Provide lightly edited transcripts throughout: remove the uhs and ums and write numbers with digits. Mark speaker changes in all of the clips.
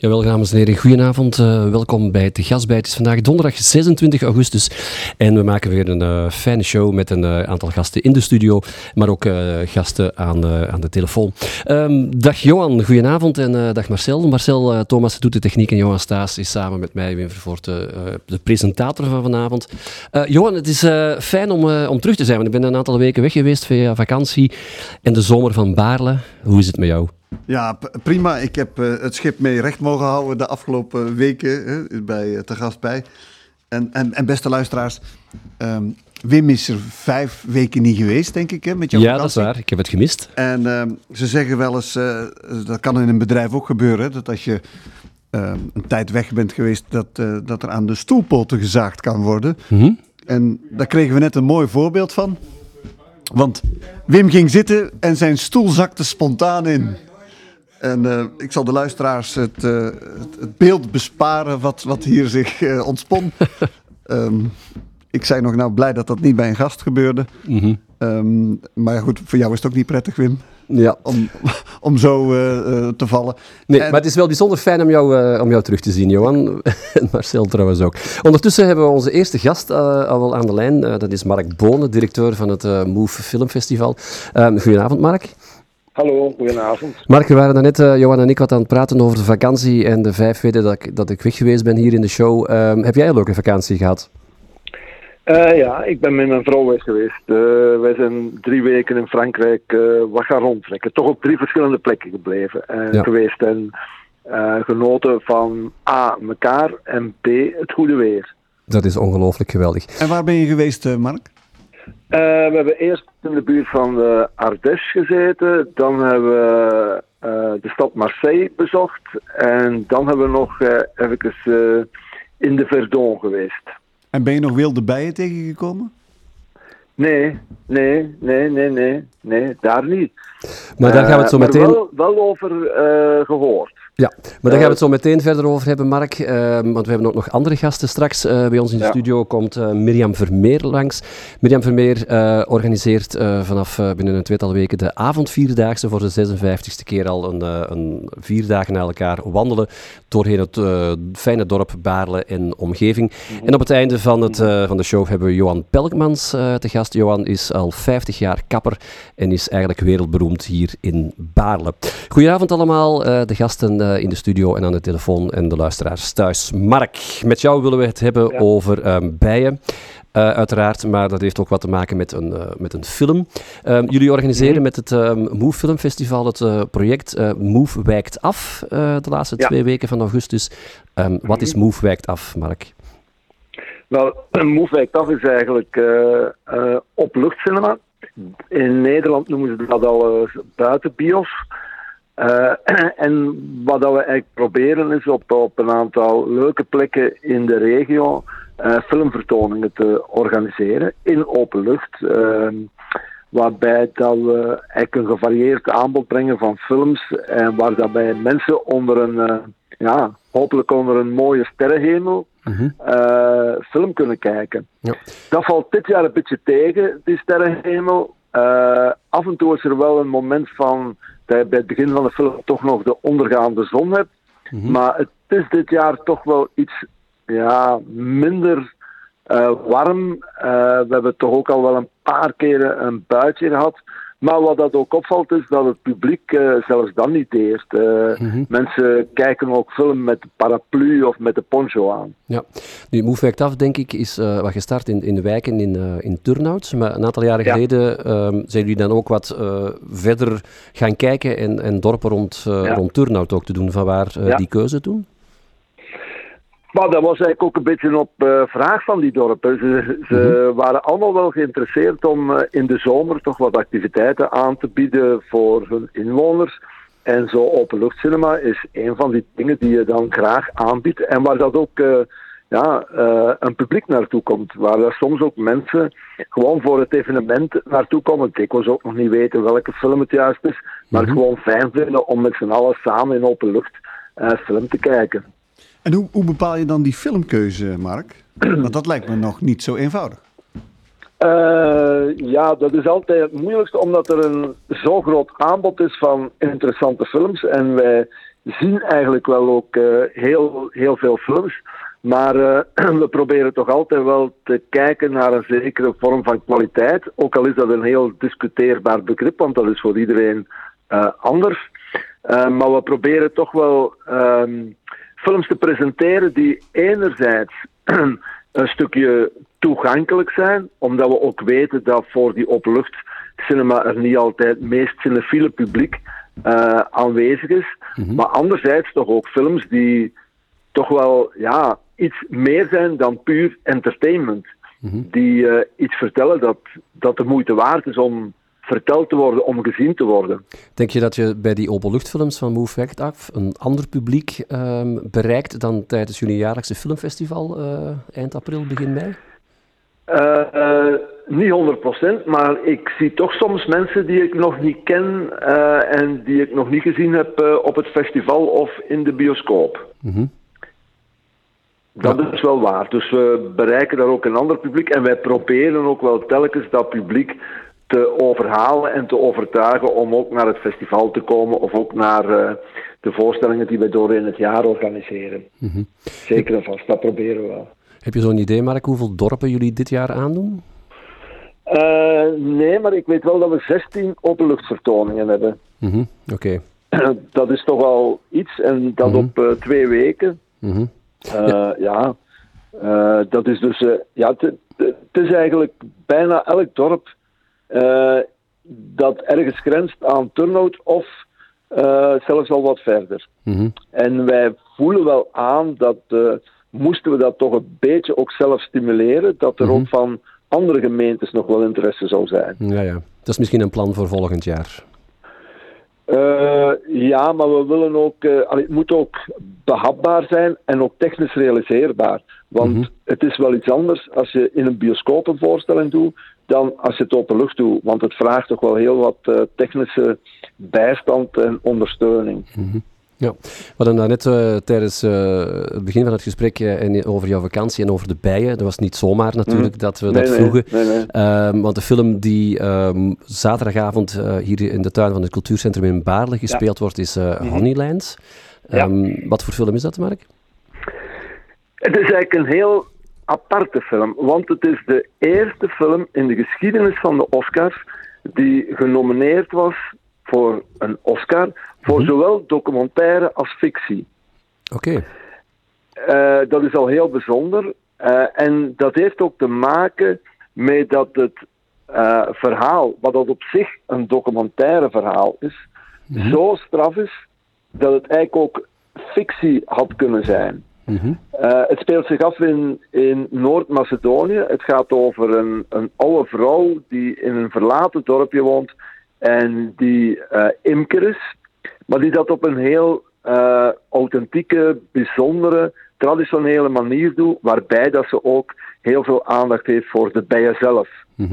Speaker 1: Jawel, dames en heren, goedenavond. Welkom bij Te Gast bij. Het is vandaag donderdag 26 augustus en we maken weer een fijne show met een aantal gasten in de studio, maar ook gasten aan de telefoon. Dag Johan, goedenavond en dag Marcel. Marcel Thomas doet de techniek en Johan Staes is samen met mij, Wim Vervoort, de presentator van vanavond. Johan, het is fijn om terug te zijn, want ik ben een aantal weken weg geweest via vakantie en de zomer van Baarle. Hoe is het met jou?
Speaker 2: Ja, prima. Ik heb het schip mee recht mogen houden de afgelopen weken bij Te Gast bij. En beste luisteraars, Wim is er 5 weken niet geweest, denk ik, met jouw vakantie.
Speaker 1: Dat is waar. Ik heb het gemist.
Speaker 2: En ze zeggen wel eens, dat kan in een bedrijf ook gebeuren, dat als je een tijd weg bent geweest, dat er aan de stoelpoten gezaagd kan worden. Mm-hmm. En daar kregen we net een mooi voorbeeld van. Want Wim ging zitten en zijn stoel zakte spontaan in. En ik zal de luisteraars het beeld besparen wat hier zich ontspon. Ik zei nog, nou blij dat niet bij een gast gebeurde. Mm-hmm. Maar goed, voor jou is het ook niet prettig, Wim. Ja. Om zo te vallen.
Speaker 1: Nee, maar het is wel bijzonder fijn om jou terug te zien, Johan. En Marcel trouwens ook. Ondertussen hebben we onze eerste gast al wel aan de lijn. Dat is Mark Bonen, directeur van het Move Filmfestival. Goedenavond, Mark.
Speaker 3: Hallo, goedenavond.
Speaker 1: Mark, we waren daarnet, Johan en ik, wat aan het praten over de vakantie en de 5 weken dat ik weg geweest ben hier in de show. Heb jij een leuke vakantie gehad?
Speaker 3: Ja, ik ben met mijn vrouw weg geweest. Wij zijn 3 weken in Frankrijk wat gaan rondtrekken. Toch op 3 verschillende plekken gebleven geweest. En genoten van A, elkaar en B, het goede weer.
Speaker 1: Dat is ongelooflijk geweldig.
Speaker 2: En waar ben je geweest, Mark?
Speaker 3: We hebben eerst in de buurt van de Ardèche gezeten. Dan hebben we de stad Marseille bezocht. En dan hebben we nog even in de Verdon geweest.
Speaker 2: En ben je nog wilde bijen tegengekomen?
Speaker 3: Nee, daar niet.
Speaker 1: Maar daar gaan we het zo meteen...
Speaker 3: wel over gehoord.
Speaker 1: Ja, maar daar gaan we het zo meteen verder over hebben, Mark. Want we hebben ook nog andere gasten straks. Bij ons in de studio komt Mirjam Vermeer langs. Mirjam Vermeer organiseert vanaf binnen een 2-tal weken de avondvierdaagse voor de 56e keer al een 4 dagen na elkaar wandelen doorheen het fijne dorp Baarle en omgeving. Mm-hmm. En op het einde van de show hebben we Johan Pelkmans te gast. Johan is al 50 jaar kapper en is eigenlijk wereldberoemd hier in Baarle. Goedenavond allemaal, de gasten in de studio en aan de telefoon en de luisteraars thuis. Mark, met jou willen we het hebben over bijen. Uiteraard, maar dat heeft ook wat te maken met een film. Jullie organiseren met het Move Filmfestival het project Move wijkt af de laatste 2 weken van augustus. Wat is Move wijkt af, Mark?
Speaker 3: Wel, Move wijkt af is eigenlijk openluchtcinema. In Nederland noemen ze dat al buitenbios. En wat we eigenlijk proberen is op een aantal leuke plekken in de regio filmvertoningen te organiseren in open lucht. Waarbij dat we eigenlijk een gevarieerd aanbod brengen van films en waar daarbij mensen onder hopelijk onder een mooie sterrenhemel film kunnen kijken. Ja. Dat valt dit jaar een beetje tegen, die sterrenhemel. Af en toe is er wel een moment van dat je bij het begin van de film toch nog de ondergaande zon hebt. Mm-hmm. Maar het is dit jaar toch wel iets minder warm. We hebben toch ook al wel een paar keren een buitje gehad. Maar wat dat ook opvalt is dat het publiek zelfs dan niet deert. Mensen kijken ook film met de paraplu of met de poncho aan. Ja,
Speaker 1: nu Move wijkt af, denk ik, is wat gestart in wijken in Turnhout. Maar een aantal jaren geleden zijn jullie dan ook wat verder gaan kijken en dorpen rond Turnhout ook te doen. Van waar die keuze toen?
Speaker 3: Maar dat was eigenlijk ook een beetje op vraag van die dorpen. Ze waren allemaal wel geïnteresseerd om in de zomer toch wat activiteiten aan te bieden voor hun inwoners. En zo openluchtcinema is een van die dingen die je dan graag aanbiedt. En waar dat ook een publiek naartoe komt. Waar daar soms ook mensen gewoon voor het evenement naartoe komen. Dikwijls ook nog niet weten welke film het juist is. Maar het gewoon fijn vinden om met z'n allen samen in open lucht film te kijken.
Speaker 2: En hoe bepaal je dan die filmkeuze, Mark? Want dat lijkt me nog niet zo eenvoudig.
Speaker 3: Dat is altijd het moeilijkste, omdat er een zo groot aanbod is van interessante films. En wij zien eigenlijk wel ook heel veel films. Maar we proberen toch altijd wel te kijken naar een zekere vorm van kwaliteit. Ook al is dat een heel discuteerbaar begrip, want dat is voor iedereen anders. Maar we proberen toch wel films te presenteren die enerzijds een stukje toegankelijk zijn, omdat we ook weten dat voor die openluchtcinema er niet altijd het meest cinefiele publiek aanwezig is. Mm-hmm. Maar anderzijds toch ook films die toch wel iets meer zijn dan puur entertainment. Mm-hmm. Die iets vertellen dat de moeite waard is om verteld te worden, om gezien te worden.
Speaker 1: Denk je dat je bij die openluchtfilms van Move Weg Af een ander publiek bereikt dan tijdens jullie jaarlijkse filmfestival eind april, begin mei?
Speaker 3: Niet 100%, maar ik zie toch soms mensen die ik nog niet ken en die ik nog niet gezien heb op het festival of in de bioscoop. Mm-hmm. Dat is wel waar. Dus we bereiken daar ook een ander publiek en wij proberen ook wel telkens dat publiek te overhalen en te overtuigen om ook naar het festival te komen of ook naar de voorstellingen die wij doorheen het jaar organiseren. Mm-hmm. Zeker en vast, dat proberen we wel.
Speaker 1: Heb je zo'n idee, Mark, hoeveel dorpen jullie dit jaar aandoen?
Speaker 3: Nee, maar ik weet wel dat we 16 openluchtvertoningen hebben.
Speaker 1: Mm-hmm. Oké.
Speaker 3: Dat is toch wel iets en dat op 2 weken. Mm-hmm. Dat is dus... het is eigenlijk bijna elk dorp dat ergens grenst aan Turnhout of zelfs al wat verder. Mm-hmm. En wij voelen wel aan dat moesten we dat toch een beetje ook zelf stimuleren, dat er ook van andere gemeentes nog wel interesse zou zijn.
Speaker 1: Ja. Dat is misschien een plan voor volgend jaar.
Speaker 3: Ja, maar we willen ook... het moet ook behapbaar zijn en ook technisch realiseerbaar. Want het is wel iets anders als je in een bioscoop een voorstelling doet dan als je het open lucht doet. Want het vraagt toch wel heel wat technische bijstand en ondersteuning.
Speaker 1: Mm-hmm. Ja, we hadden daarnet tijdens het begin van het gesprek over jouw vakantie en over de bijen. Dat was niet zomaar natuurlijk dat we dat vroegen. Nee. Want de film die zaterdagavond hier in de tuin van het cultuurcentrum in Baarle gespeeld wordt is Honeylands. Wat voor film is dat, Mark?
Speaker 3: Het is eigenlijk een heel aparte film, want het is de eerste film in de geschiedenis van de Oscars die genomineerd was voor een Oscar, voor zowel documentaire als fictie.
Speaker 1: Oké.
Speaker 3: Dat is al heel bijzonder. En dat heeft ook te maken met dat het verhaal, wat dat op zich een documentaire verhaal is, zo straf is, dat het eigenlijk ook fictie had kunnen zijn. Het speelt zich af in Noord-Macedonië. Het gaat over een oude vrouw die in een verlaten dorpje woont en die imker is, maar die dat op een heel authentieke, bijzondere, traditionele manier doet, waarbij dat ze ook heel veel aandacht heeft voor de bijen zelf.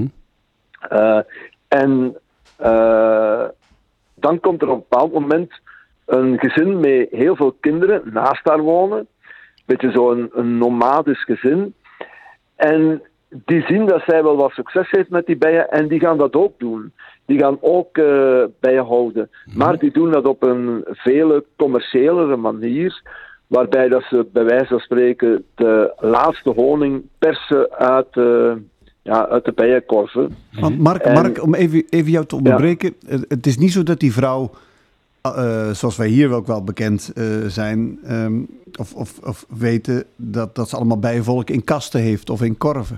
Speaker 3: Dan komt er op een bepaald moment een gezin met heel veel kinderen naast haar wonen. Beetje zo'n een nomadisch gezin. En die zien dat zij wel wat succes heeft met die bijen en die gaan dat ook doen. Die gaan ook bijen houden. Maar die doen dat op een veel commerciëlere manier, waarbij dat ze bij wijze van spreken de laatste honing persen uit de bijenkorven.
Speaker 2: Want Mark, om even jou te onderbreken. Ja. Het is niet zo dat die vrouw, zoals wij hier ook wel bekend zijn, of weten, dat ze allemaal bijenvolk in kasten heeft of in korven.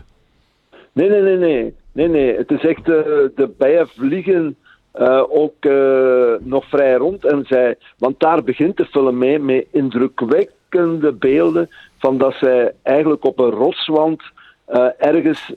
Speaker 3: Nee. Het is echt, de bijen vliegen ook nog vrij rond. Want daar begint de film mee met indrukwekkende beelden van dat zij eigenlijk op een rotswand ergens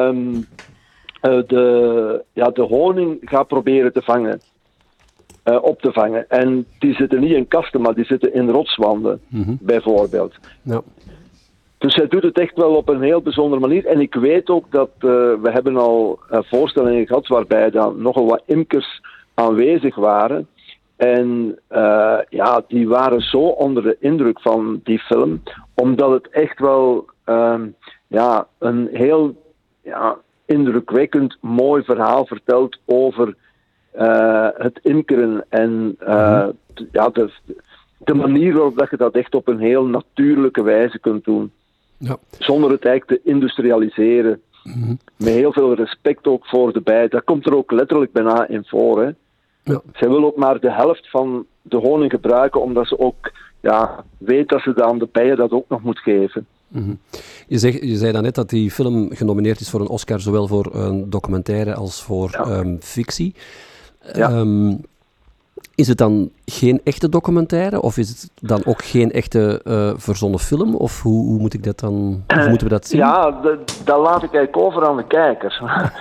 Speaker 3: de honing gaat proberen te vangen. Op te vangen. En die zitten niet in kasten, maar die zitten in rotswanden, bijvoorbeeld. Ja. Dus zij doet het echt wel op een heel bijzondere manier. En ik weet ook dat we hebben al voorstellingen gehad waarbij dan nogal wat imkers aanwezig waren. En die waren zo onder de indruk van die film, omdat het echt wel een heel indrukwekkend mooi verhaal vertelt over het imkeren en de manier waarop dat je dat echt op een heel natuurlijke wijze kunt doen.
Speaker 1: Ja.
Speaker 3: Zonder het eigenlijk te industrialiseren. Met heel veel respect ook voor de bij. Dat komt er ook letterlijk bijna in voor. Hè.
Speaker 1: Ja.
Speaker 3: Zij wil ook maar de helft van de honing gebruiken, omdat ze ook weet dat ze aan de bijen dat ook nog moet geven.
Speaker 1: Je zei daarnet dat die film genomineerd is voor een Oscar, zowel voor een documentaire als voor fictie.
Speaker 3: Ja.
Speaker 1: Is het dan geen echte documentaire? Of is het dan ook geen echte verzonnen film? Of hoe moet ik dat dan... Hoe moeten we dat zien?
Speaker 3: Ja, dat laat ik eigenlijk over aan de kijkers.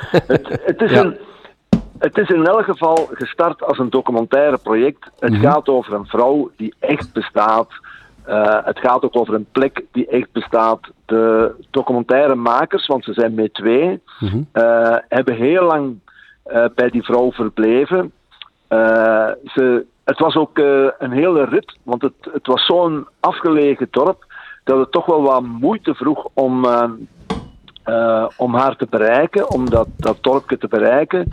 Speaker 3: Het is in elk geval gestart als een documentaire project. Het gaat over een vrouw die echt bestaat. Het gaat ook over een plek die echt bestaat. De documentairemakers, want ze zijn met 2, hebben heel lang bij die vrouw verbleven. Het was ook een hele rit, want het was zo'n afgelegen dorp dat het toch wel wat moeite vroeg om haar te bereiken, om dat dorpje te bereiken.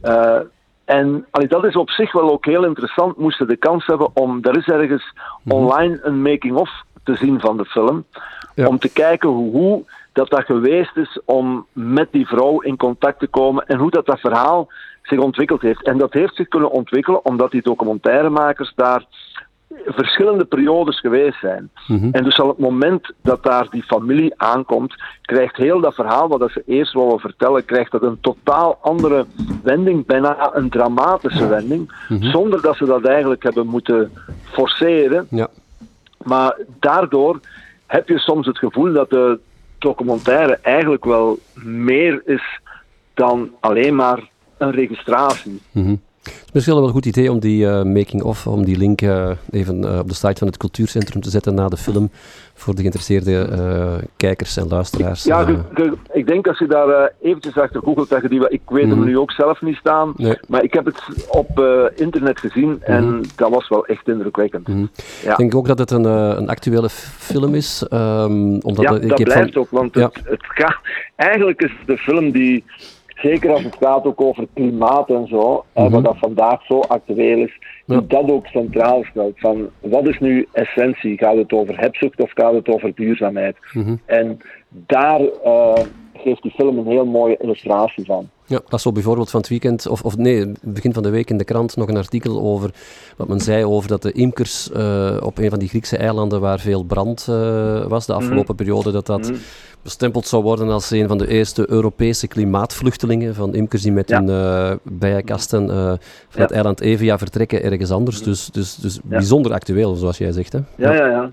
Speaker 3: En dat is op zich wel ook heel interessant. Moesten de kans hebben om... Er is ergens online een making-of te zien van de film. Ja. Om te kijken hoe dat geweest is om met die vrouw in contact te komen en hoe dat verhaal zich ontwikkeld heeft. En dat heeft zich kunnen ontwikkelen omdat die documentairemakers daar verschillende periodes geweest zijn. En dus op het moment dat daar die familie aankomt, krijgt heel dat verhaal wat ze eerst wilden vertellen, krijgt dat een totaal andere wending, bijna een dramatische wending, zonder dat ze dat eigenlijk hebben moeten forceren. Ja. Maar daardoor heb je soms het gevoel dat de documentaire eigenlijk wel meer is dan alleen maar een registratie.
Speaker 1: Het is misschien wel een goed idee om die making-of, om die link even op de site van het Cultuurcentrum te zetten na de film, voor de geïnteresseerde kijkers en luisteraars.
Speaker 3: Ja, ik denk als je daar eventjes achter googelt, dat je die... Ik weet hem nu ook zelf niet staan, maar ik heb het op internet gezien en dat was wel echt indrukwekkend. Ja.
Speaker 1: Ik denk ook dat het een actuele film is. Omdat
Speaker 3: dat blijft ook, want het gaat... Eigenlijk is de film die... Zeker als het gaat ook over klimaat en zo, wat dat vandaag zo actueel is, die dat ook centraal stelt. Van, wat is nu essentie? Gaat het over hebzucht of gaat het over duurzaamheid? En daar geeft die film een heel mooie illustratie van.
Speaker 1: Ja, dat zo bijvoorbeeld van het weekend, begin van de week in de krant nog een artikel over wat men zei over dat de imkers op een van die Griekse eilanden waar veel brand was de afgelopen periode, dat bestempeld zou worden als een van de eerste Europese klimaatvluchtelingen, van imkers die met hun bijenkasten van het eiland Evia vertrekken ergens anders. Dus bijzonder actueel, zoals jij zegt. Hè?
Speaker 3: Ja.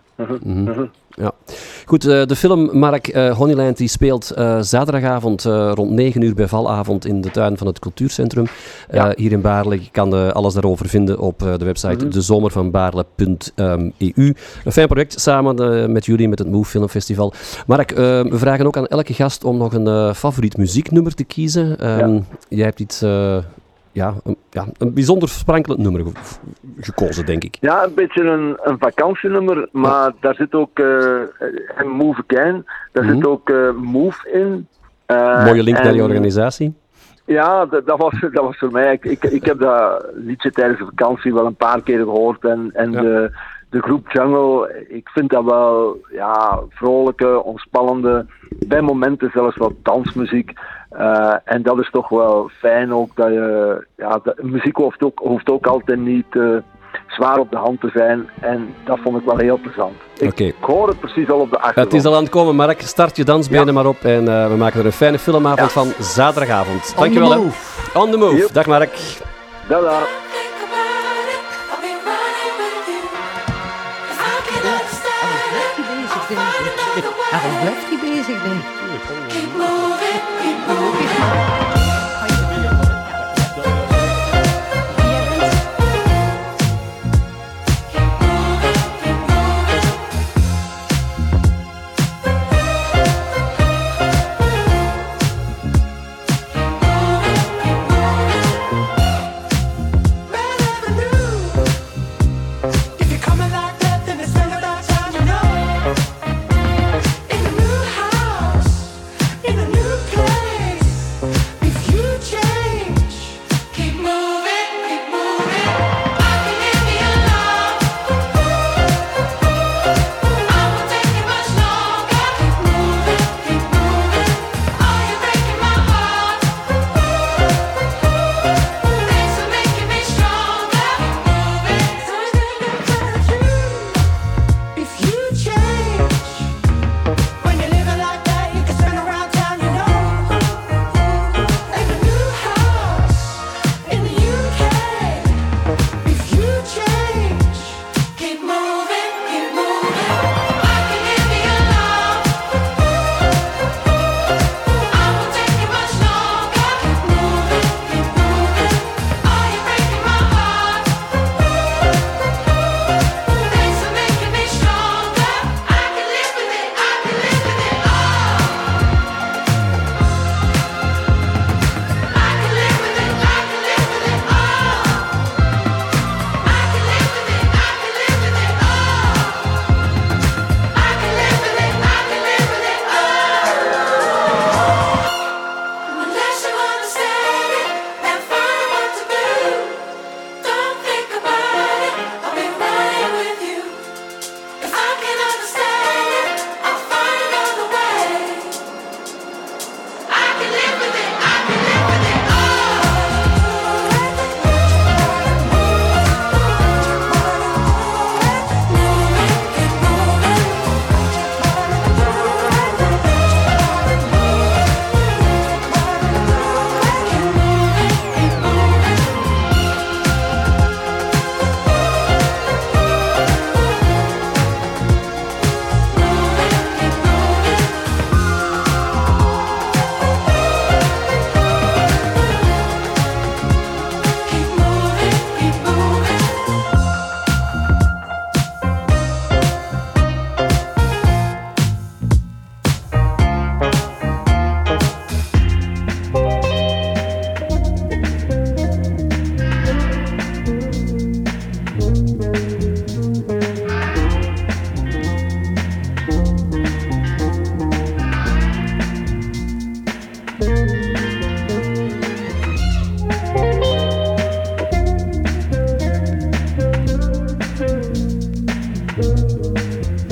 Speaker 1: Ja. Goed, de film Mark Honeyland die speelt zaterdagavond rond 9 uur bij Valavond in de tuin van het Cultuurcentrum. Hier in Baarle. Je kan alles daarover vinden op de website dezomervanbaarle.eu. Een fijn project samen met jullie, met het Move Film Festival. Mark, we vragen ook aan elke gast om nog een favoriet muzieknummer te kiezen. Jij hebt iets... een bijzonder sprankelend nummer gekozen, denk ik.
Speaker 3: Ja, een beetje een vakantienummer, maar daar zit ook Move Again, daar zit ook Move in.
Speaker 1: Mooie link naar je organisatie.
Speaker 3: Ja, dat was voor mij. Ik heb dat liedje tijdens de vakantie wel een paar keer gehoord en de groep Jungle, ik vind dat wel vrolijke, ontspannende, bij momenten zelfs wat dansmuziek. En dat is toch wel fijn ook dat je... muziek hoeft ook altijd niet zwaar op de hand te zijn. En dat vond ik wel heel plezant. Ik hoor het precies al op de achtergrond.
Speaker 1: Het is al aan het komen, Mark. Start je dansbenen maar op. En we maken er een fijne filmavond van zaterdagavond. Dankjewel. On the move. Yep. Dag Mark.
Speaker 3: Dada.
Speaker 4: Waarom blijft hij bezig, denk ik?
Speaker 5: In a new place, if you change.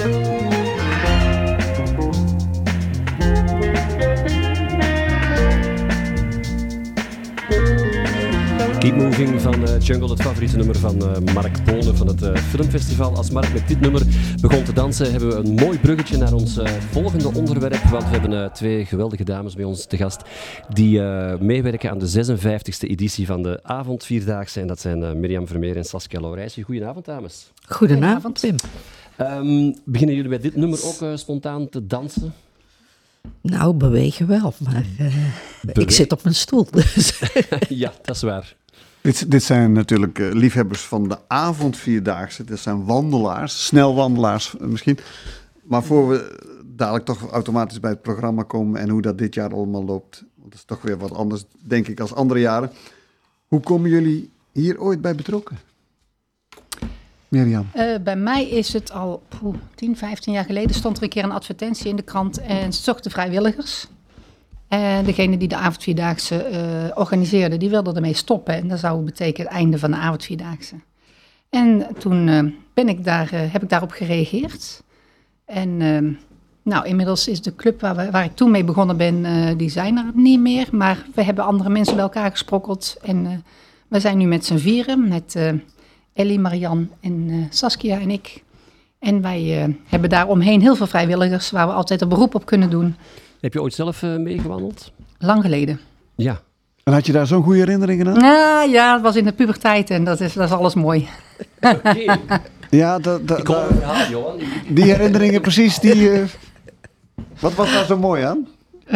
Speaker 1: Keep Moving van Jungle, het favoriete nummer van Mark Bonen van het filmfestival. Als Mark met dit nummer begon te dansen, hebben we een mooi bruggetje naar ons volgende onderwerp. Want we hebben 2 geweldige dames bij ons te gast die meewerken aan de 56e editie van de avondvierdaagse. En dat zijn Mirjam Vermeer en Saskia Laurijsen. Goedenavond, dames.
Speaker 5: Goedenavond, Wim.
Speaker 1: Beginnen jullie bij dit nummer ook spontaan te dansen?
Speaker 5: Nou, bewegen wel, maar ik zit op mijn stoel. Dus.
Speaker 1: Ja, dat is waar.
Speaker 2: Dit zijn natuurlijk liefhebbers van de avondvierdaagse. Dit zijn wandelaars, snelwandelaars misschien. Maar voor we dadelijk toch automatisch bij het programma komen en hoe dat dit jaar allemaal loopt. Want dat is toch weer wat anders, denk ik, als andere jaren. Hoe komen jullie hier ooit bij betrokken? Mirjam?
Speaker 4: Bij mij is het al 10, 15 jaar geleden stond er een keer een advertentie in de krant en ze zochten vrijwilligers. En degene die de avondvierdaagse organiseerde, die wilde ermee stoppen. En dat zou betekenen het einde van de avondvierdaagse. En toen heb ik daarop gereageerd. En inmiddels is de club waar ik toen mee begonnen ben, die zijn er niet meer. Maar we hebben andere mensen bij elkaar gesprokkeld. En we zijn nu met z'n vieren, met Ellie, Marianne en Saskia en ik. En wij hebben daar omheen heel veel vrijwilligers waar we altijd een beroep op kunnen doen.
Speaker 1: Heb je ooit zelf meegewandeld?
Speaker 4: Lang geleden.
Speaker 1: Ja.
Speaker 2: En had je daar zo'n goede herinneringen aan?
Speaker 4: Ja, het was in de puberteit en dat is alles mooi.
Speaker 1: Oké.
Speaker 2: Ja,
Speaker 1: Ik hoor het verhaal, Johan.
Speaker 2: die herinneringen precies, wat was daar zo mooi aan?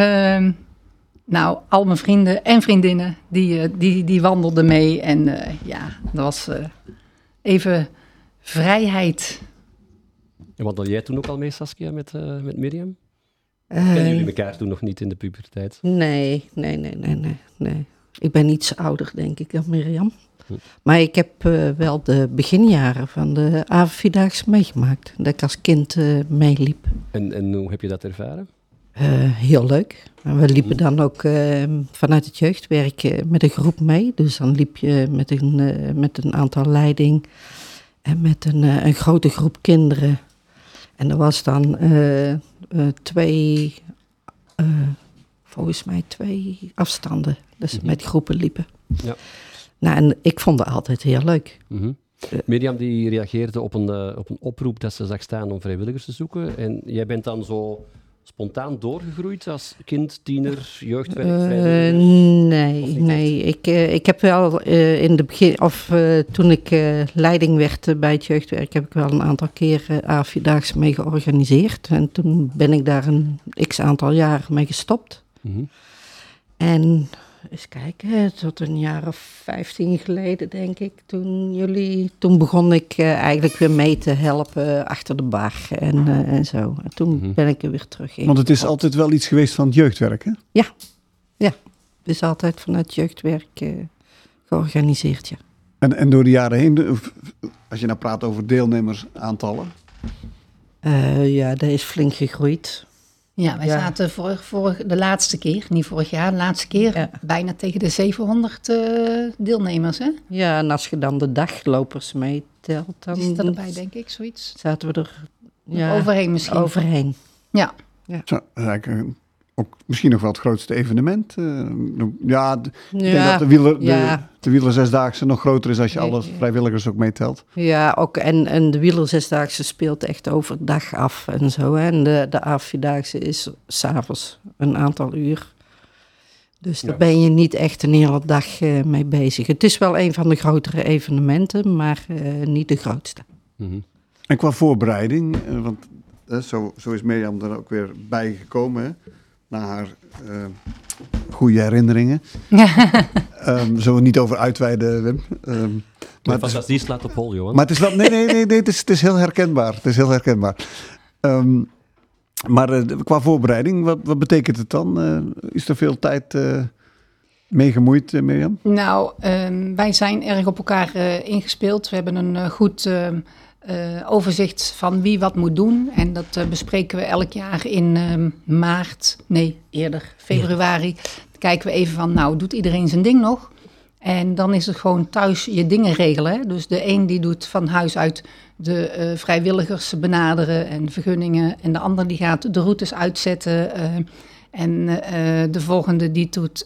Speaker 4: Al mijn vrienden en vriendinnen, die wandelden mee. En dat was even vrijheid.
Speaker 1: En wandelde jij toen ook al mee, Saskia, met Mirjam? Kennen jullie elkaar toen nog niet in de puberteit?
Speaker 5: Nee. Ik ben iets ouder, denk ik, dan Mirjam. Maar ik heb wel de beginjaren van de avondvierdaagse meegemaakt. Dat ik als kind meeliep.
Speaker 1: En hoe heb je dat ervaren?
Speaker 5: Heel leuk. We liepen dan ook vanuit het jeugdwerk met een groep mee. Dus dan liep je met een aantal leiding en met een grote groep kinderen. En er was dan volgens mij twee afstanden. Dus met groepen liepen.
Speaker 1: Ja.
Speaker 5: Nou, en ik vond het altijd heel leuk.
Speaker 1: Mm-hmm. Mirjam die reageerde op een oproep dat ze zag staan om vrijwilligers te zoeken. En jij bent dan zo spontaan doorgegroeid als kind, tiener, jeugdwerk, vrijwilliger?
Speaker 5: Nee. Ik heb wel in de begin, toen ik leiding werd bij het jeugdwerk, heb ik wel een aantal keer avondvierdaagse mee georganiseerd. En toen ben ik daar een x-aantal jaren mee gestopt.
Speaker 1: Mm-hmm.
Speaker 5: En eens kijken, tot een jaar of 15 geleden, denk ik. Toen begon ik eigenlijk weer mee te helpen achter de bar en zo. En toen ben ik er weer terug in.
Speaker 2: Want het is altijd wel iets geweest van het jeugdwerk, hè?
Speaker 5: Ja. Het is altijd vanuit het jeugdwerk georganiseerd, ja. En
Speaker 2: door de jaren heen, als je nou praat over deelnemersaantallen?
Speaker 5: Dat is flink gegroeid.
Speaker 4: Ja, wij zaten de laatste keer, niet vorig jaar, de laatste keer bijna tegen de 700 deelnemers, hè?
Speaker 5: Ja, en als je dan de daglopers meetelt, dan...
Speaker 4: Die zitten erbij, denk ik, zoiets.
Speaker 5: Zaten we er...
Speaker 4: overheen misschien.
Speaker 5: Overheen.
Speaker 4: Ja.
Speaker 2: Zo, dat is eigenlijk ook misschien nog wel het grootste evenement. Ik denk dat de wieler zesdaagse nog groter is als je alle vrijwilligers ook meetelt.
Speaker 5: Ja, ook en de wieler zesdaagse speelt echt overdag af en zo. Hè. En de avondvierdaagse is 's avonds een aantal uur. Dus daar ben je niet echt een hele dag mee bezig. Het is wel een van de grotere evenementen, maar niet de grootste.
Speaker 1: Mm-hmm.
Speaker 2: En qua voorbereiding, want zo is Mirjam er ook weer bij gekomen, hè? Na haar goede herinneringen. Zullen we niet over uitweiden, Wim.
Speaker 1: Maar het die slaat op hol, Johan.
Speaker 2: Maar het is wel... Nee, het is heel herkenbaar. Het is heel herkenbaar. Maar qua voorbereiding, wat betekent het dan? Is er veel tijd mee gemoeid, Mirjam?
Speaker 4: Nou, wij zijn erg op elkaar ingespeeld. We hebben een goed... overzicht van wie wat moet doen. En dat bespreken we elk jaar in februari. Dan kijken we even van, doet iedereen zijn ding nog? En dan is het gewoon thuis je dingen regelen. Hè? Dus de een die doet van huis uit de vrijwilligers benaderen en vergunningen. En de ander die gaat de routes uitzetten. En de volgende die doet,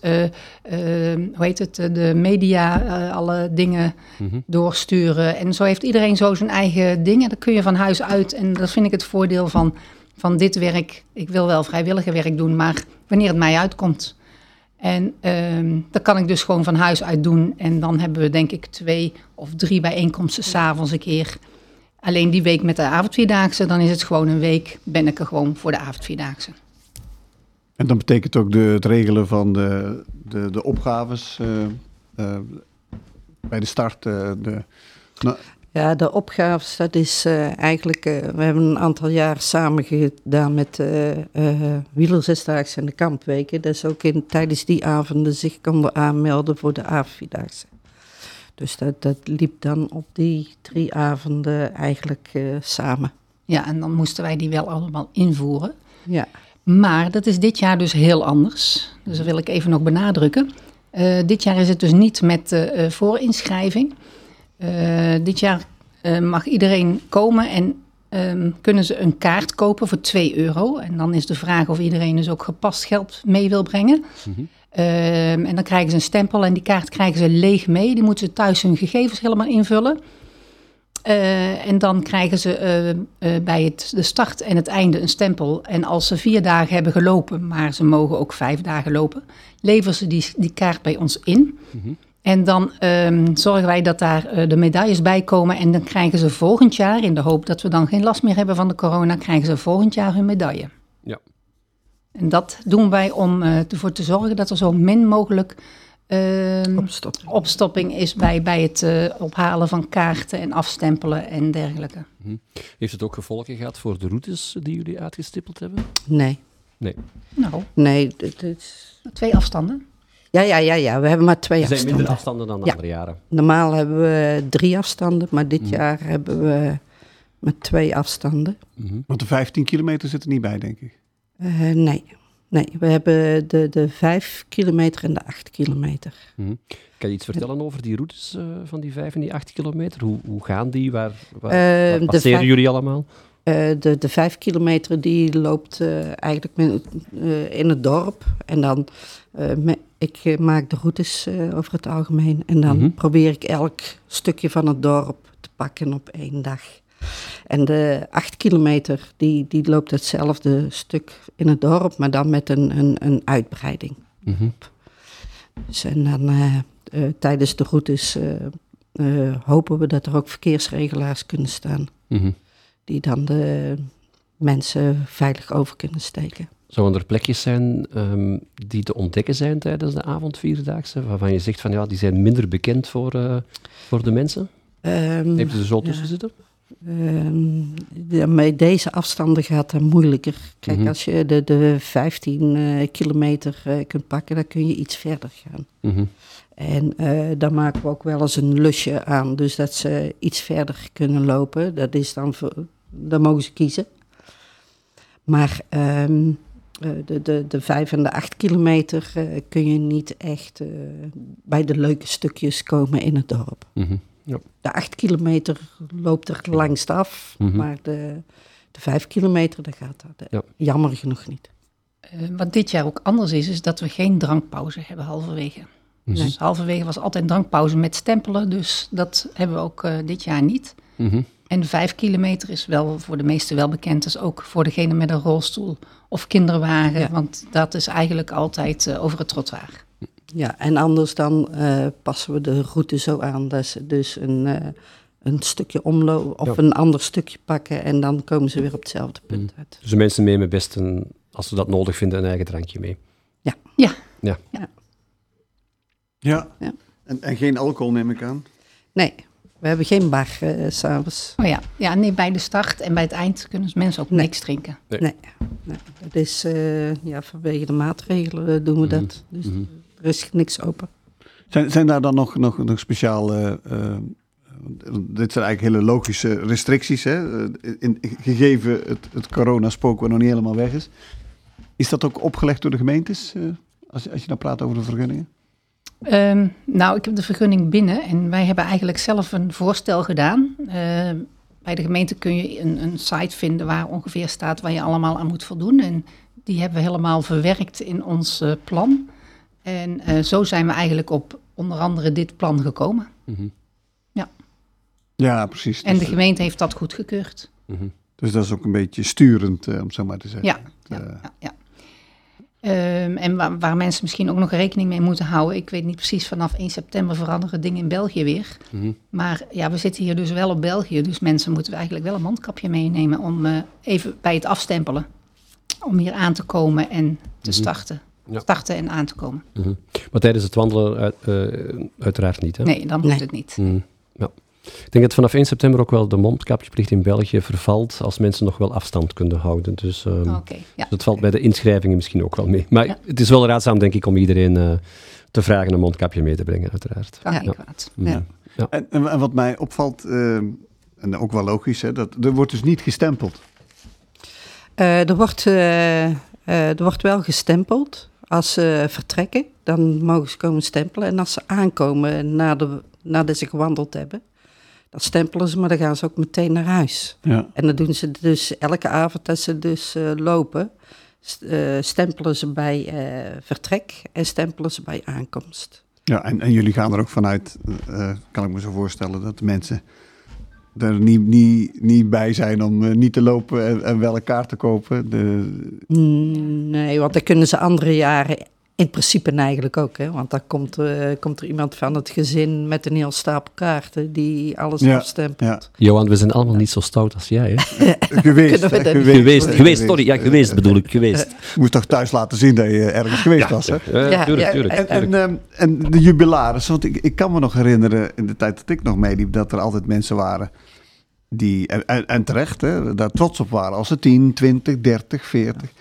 Speaker 4: de media, alle dingen doorsturen. En zo heeft iedereen zo zijn eigen dingen. Dat kun je van huis uit. En dat vind ik het voordeel van dit werk. Ik wil wel vrijwilliger werk doen, maar wanneer het mij uitkomt. En dat kan ik dus gewoon van huis uit doen. En dan hebben we denk ik 2 of 3 bijeenkomsten 's avonds een keer. Alleen die week met de avondvierdaagse, dan is het gewoon een week, ben ik er gewoon voor de avondvierdaagse.
Speaker 2: En dan betekent ook het regelen van de opgaves bij de start.
Speaker 5: Ja, de opgaves, dat is eigenlijk... we hebben een aantal jaar samen gedaan met wielerzesdaagse en de kampweken. Dat is ook tijdens die avonden zich konden aanmelden voor de avondvierdaagse. Dus dat liep dan op die 3 avonden eigenlijk samen.
Speaker 4: Ja, en dan moesten wij die wel allemaal invoeren.
Speaker 5: Ja.
Speaker 4: Maar dat is dit jaar dus heel anders. Dus dat wil ik even nog benadrukken. Dit jaar is het dus niet met voorinschrijving. Dit jaar mag iedereen komen en kunnen ze een kaart kopen voor €2. En dan is de vraag of iedereen dus ook gepast geld mee wil brengen. En dan krijgen ze een stempel en die kaart krijgen ze leeg mee. Die moeten ze thuis hun gegevens helemaal invullen. En dan krijgen ze bij de start en het einde een stempel. En als ze 4 dagen hebben gelopen, maar ze mogen ook 5 dagen lopen, leveren ze die kaart bij ons in. En dan zorgen wij dat daar de medailles bij komen. En dan krijgen ze volgend jaar, in de hoop dat we dan geen last meer hebben van de corona, krijgen ze volgend jaar hun medaille.
Speaker 1: Ja.
Speaker 4: En dat doen wij om ervoor te zorgen dat er zo min mogelijk opstopping is bij het ophalen van kaarten en afstempelen en dergelijke.
Speaker 1: Heeft het ook gevolgen gehad voor de routes die jullie uitgestippeld hebben?
Speaker 5: Nee.
Speaker 4: Nou,
Speaker 5: Nee,
Speaker 4: 2 afstanden.
Speaker 5: Ja, we hebben maar 2
Speaker 1: Er zijn
Speaker 5: afstanden.
Speaker 1: minder afstanden dan de andere jaren.
Speaker 5: Normaal hebben we 3 afstanden, maar dit jaar hebben we maar 2 afstanden.
Speaker 2: Want de 15 kilometer zit er niet bij, denk ik.
Speaker 5: Nee, we hebben de 5 kilometer en de 8 kilometer.
Speaker 1: Kan je iets vertellen over die routes van die 5 en die 8 kilometer? Hoe gaan die? Waar passeren jullie allemaal?
Speaker 5: De 5 kilometer die loopt eigenlijk in het dorp. En dan, ik maak de routes over het algemeen. En dan probeer ik elk stukje van het dorp te pakken op 1 dag. En de 8 kilometer, die loopt hetzelfde stuk in het dorp, maar dan met een uitbreiding. Dus en dan tijdens de routes hopen we dat er ook verkeersregelaars kunnen staan. Die dan de mensen veilig over kunnen steken.
Speaker 1: Zouden er plekjes zijn die te ontdekken zijn tijdens de avondvierdaagse, waarvan je zegt van ja, die zijn minder bekend voor de mensen? Heeft u er zo tussen zitten?
Speaker 5: Met deze afstanden gaat het moeilijker. Kijk, als je de 15 kilometer kunt pakken, dan kun je iets verder gaan. En dan maken we ook wel eens een lusje aan, dus dat ze iets verder kunnen lopen. Dat is dan dan mogen ze kiezen. Maar de 5 en de 8 kilometer kun je niet echt bij de leuke stukjes komen in het dorp.
Speaker 1: Ja.
Speaker 5: De 8 kilometer loopt er langst af, maar de 5 kilometer, dat gaat dat jammer genoeg niet.
Speaker 4: Wat dit jaar ook anders is dat we geen drankpauze hebben halverwege. Dus halverwege was altijd drankpauze met stempelen, dus dat hebben we ook dit jaar niet. En de 5 kilometer is wel voor de meesten wel bekend, dus ook voor degene met een rolstoel of kinderwagen, want dat is eigenlijk altijd over het trottoir.
Speaker 5: Ja, en anders dan passen we de route zo aan dat ze dus een stukje omlopen of een ander stukje pakken en dan komen ze weer op hetzelfde punt uit.
Speaker 1: Dus de mensen nemen best, als ze dat nodig vinden, een eigen drankje mee.
Speaker 2: Ja. En geen alcohol neem ik aan?
Speaker 5: Nee, we hebben geen bar 's avonds.
Speaker 4: Oh ja, nee, bij de start en bij het eind kunnen mensen ook niks drinken.
Speaker 5: Nee. Dat is vanwege de maatregelen doen we dat. Dus er is niks open.
Speaker 2: Zijn daar dan nog speciale... dit zijn eigenlijk hele logische restricties, hè? Gegeven het coronaspook wat nog niet helemaal weg is. Is dat ook opgelegd door de gemeentes, als je nou praat over de vergunningen?
Speaker 4: Nou, ik heb de vergunning binnen en wij hebben eigenlijk zelf een voorstel gedaan. bij de gemeente kun je een site vinden waar ongeveer staat waar je allemaal aan moet voldoen. En die hebben we helemaal verwerkt in ons plan. En zo zijn we eigenlijk op onder andere dit plan gekomen.
Speaker 1: Mm-hmm.
Speaker 2: Ja, precies.
Speaker 4: En de gemeente heeft dat goedgekeurd.
Speaker 1: Mm-hmm.
Speaker 2: Dus dat is ook een beetje sturend, om zo maar te zeggen.
Speaker 4: Ja. En waar mensen misschien ook nog rekening mee moeten houden. Ik weet niet precies, vanaf 1 september veranderen dingen in België weer.
Speaker 1: Mm-hmm.
Speaker 4: Maar ja, we zitten hier dus wel op België. Dus mensen moeten eigenlijk wel een mondkapje meenemen om even bij het afstempelen. Om hier aan te komen en te starten.
Speaker 1: Ja.
Speaker 4: Starten en aan te komen.
Speaker 1: Mm-hmm. Maar tijdens het wandelen uiteraard niet, hè?
Speaker 4: Nee, dan hoeft het niet.
Speaker 1: Mm. Ja. Ik denk dat vanaf 1 september ook wel de mondkapjesplicht in België vervalt als mensen nog wel afstand kunnen houden. Dus dat valt bij de inschrijvingen misschien ook wel mee. Maar het is wel raadzaam, denk ik, om iedereen te vragen een mondkapje mee te brengen, uiteraard.
Speaker 4: Kan niet kwaad.
Speaker 1: Ja. Ja.
Speaker 2: En wat mij opvalt, en ook wel logisch, hè, dat er wordt dus niet gestempeld.
Speaker 5: Er wordt wel gestempeld. Als ze vertrekken, dan mogen ze komen stempelen. En als ze aankomen nadat ze gewandeld hebben, dan stempelen ze, maar dan gaan ze ook meteen naar huis. Ja. En dan doen ze dus elke avond dat ze dus lopen, stempelen ze bij vertrek en stempelen ze bij aankomst.
Speaker 2: Ja, en jullie gaan er ook vanuit, kan ik me zo voorstellen, dat de mensen er niet bij zijn om niet te lopen en wel een kaart te kopen.
Speaker 5: Nee, want dat kunnen ze andere jaren in principe eigenlijk ook. Hè? Want dan komt er iemand van het gezin met een heel stapel kaarten die alles afstempelt. Ja.
Speaker 1: Johan, we zijn allemaal niet zo stout als jij, hè? Geweest bedoel ik. Je
Speaker 2: moest toch thuis laten zien dat je ergens geweest was, hè?
Speaker 1: Tuurlijk.
Speaker 2: En de jubilaris, want ik kan me nog herinneren in de tijd dat ik nog meeliep, dat er altijd mensen waren die, en terecht, hè, daar trots op waren. Als ze 10, 20, 30, 40.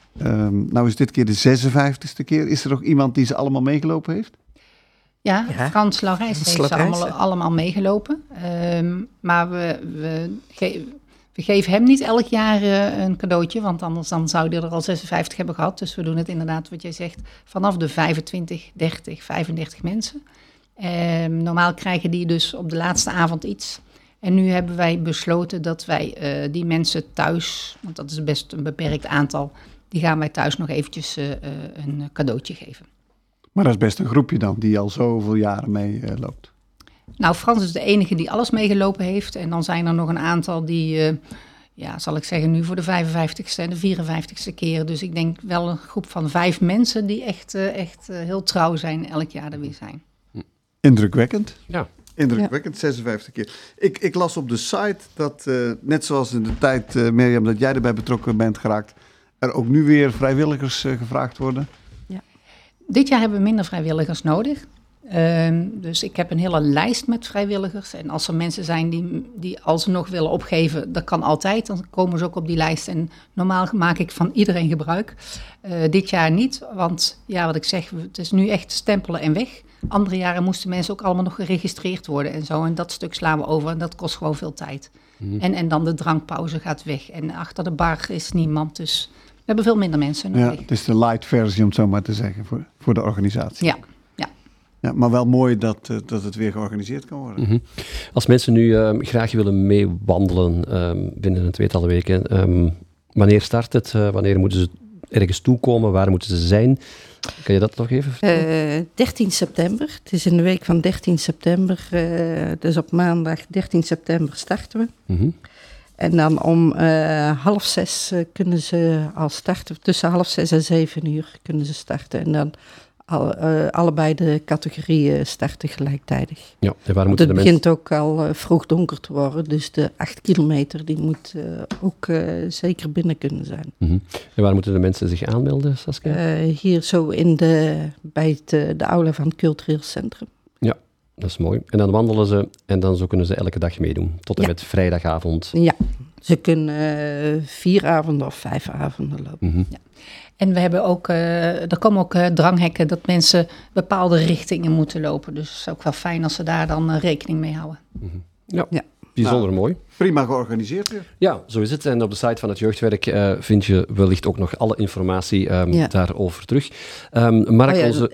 Speaker 2: Nou is dit keer de 56e keer. Is er nog iemand die ze allemaal meegelopen heeft?
Speaker 4: Ja, Frans Laurijs heeft ze allemaal meegelopen. Maar we geven hem niet elk jaar een cadeautje, want anders dan zou hij er al 56 hebben gehad. Dus we doen het inderdaad, wat jij zegt, vanaf de 25, 30, 35 mensen. Normaal krijgen die dus op de laatste avond iets. En nu hebben wij besloten dat wij die mensen thuis, want dat is best een beperkt aantal, die gaan wij thuis nog eventjes een cadeautje geven. Maar
Speaker 2: dat is best een groepje dan, die al zoveel jaren meeloopt.
Speaker 4: Nou, Frans is de enige die alles meegelopen heeft. En dan zijn er nog een aantal die, zal ik zeggen, nu voor de 55ste en de 54ste keer. Dus ik denk wel een groep van 5 mensen die echt heel trouw zijn, elk jaar er weer zijn.
Speaker 2: Indrukwekkend.
Speaker 1: Ja.
Speaker 2: Indrukwekkend, 56 keer. Ik las op de site dat, net zoals in de tijd, Mirjam, dat jij erbij betrokken bent geraakt, er ook nu weer vrijwilligers gevraagd worden?
Speaker 4: Ja. Dit jaar hebben we minder vrijwilligers nodig. Dus ik heb een hele lijst met vrijwilligers. En als er mensen zijn die als ze nog willen opgeven, dat kan altijd. Dan komen ze ook op die lijst. En normaal maak ik van iedereen gebruik. Dit jaar niet, want ja, wat ik zeg, het is nu echt stempelen en weg. Andere jaren moesten mensen ook allemaal nog geregistreerd worden en zo. En dat stuk slaan we over en dat kost gewoon veel tijd. En dan de drankpauze gaat weg. En achter de bar is niemand, dus we hebben veel minder mensen nodig.
Speaker 2: Ja, het is de light versie, om het zo maar te zeggen, voor de organisatie.
Speaker 4: Ja.
Speaker 2: Ja, maar wel mooi dat het weer georganiseerd kan worden.
Speaker 1: Mm-hmm. Als mensen nu graag willen meewandelen binnen een tweetal weken, wanneer start het? Wanneer moeten ze ergens toekomen? Waar moeten ze zijn? Kan je dat nog even vertellen?
Speaker 5: 13 september. Het is in de week van 13 september. Dus op maandag 13 september starten we.
Speaker 1: Mm-hmm.
Speaker 5: En dan om 5:30 kunnen ze al starten. Tussen 5:30 en 7 uur kunnen ze starten. En dan allebei de categorieën starten gelijktijdig.
Speaker 1: Ja, en waar moeten
Speaker 5: het begint ook al vroeg donker te worden, dus de 8 kilometer die moet ook zeker binnen kunnen zijn.
Speaker 1: Mm-hmm. En waar moeten de mensen zich aanmelden, Saskia?
Speaker 5: Hier zo bij de aula van het cultureel centrum.
Speaker 1: Ja, dat is mooi. En dan wandelen ze en dan zo kunnen ze elke dag meedoen, tot en met vrijdagavond.
Speaker 5: Ja, ze kunnen 4 avonden of 5 avonden lopen.
Speaker 1: Mm-hmm.
Speaker 4: Ja. En we hebben ook, er komen ook dranghekken dat mensen bepaalde richtingen moeten lopen. Dus het is ook wel fijn als ze daar dan rekening mee houden.
Speaker 1: Mm-hmm. Ja. bijzonder mooi.
Speaker 2: Prima georganiseerd weer.
Speaker 1: Ja, zo is het. En op de site van het jeugdwerk vind je wellicht ook nog alle informatie daarover terug. Mark,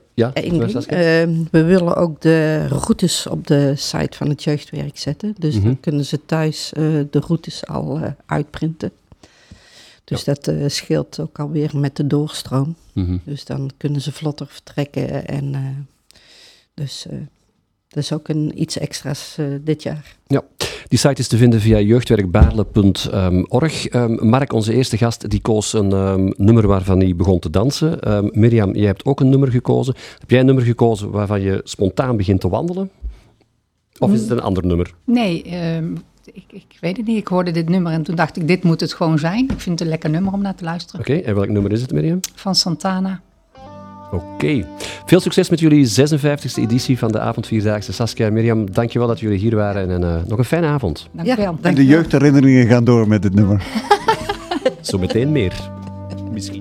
Speaker 5: we willen ook de routes op de site van het jeugdwerk zetten. Dus dan kunnen ze thuis de routes al uitprinten. Dus dat scheelt ook alweer met de doorstroom. Dus dan kunnen ze vlotter vertrekken. En dus dat is ook iets extra's dit jaar.
Speaker 1: Ja, die site is te vinden via jeugdwerkbaarle.org. Mark, onze eerste gast, die koos een nummer waarvan hij begon te dansen. Mirjam, jij hebt ook een nummer gekozen. Heb jij een nummer gekozen waarvan je spontaan begint te wandelen? Of is het een ander nummer?
Speaker 4: Nee, ik weet het niet. Ik hoorde dit nummer en toen dacht ik, dit moet het gewoon zijn. Ik vind het een lekker nummer om naar te luisteren.
Speaker 1: Oké, en welk nummer is het, Mirjam?
Speaker 4: Van Santana.
Speaker 1: Oké. Veel succes met jullie 56e editie van de Avondvierdaagse. Saskia en Mirjam, dankjewel dat jullie hier waren en nog een fijne avond.
Speaker 4: Dankjewel.
Speaker 2: En de jeugdherinneringen gaan door met dit nummer.
Speaker 1: Zometeen meer. Misschien.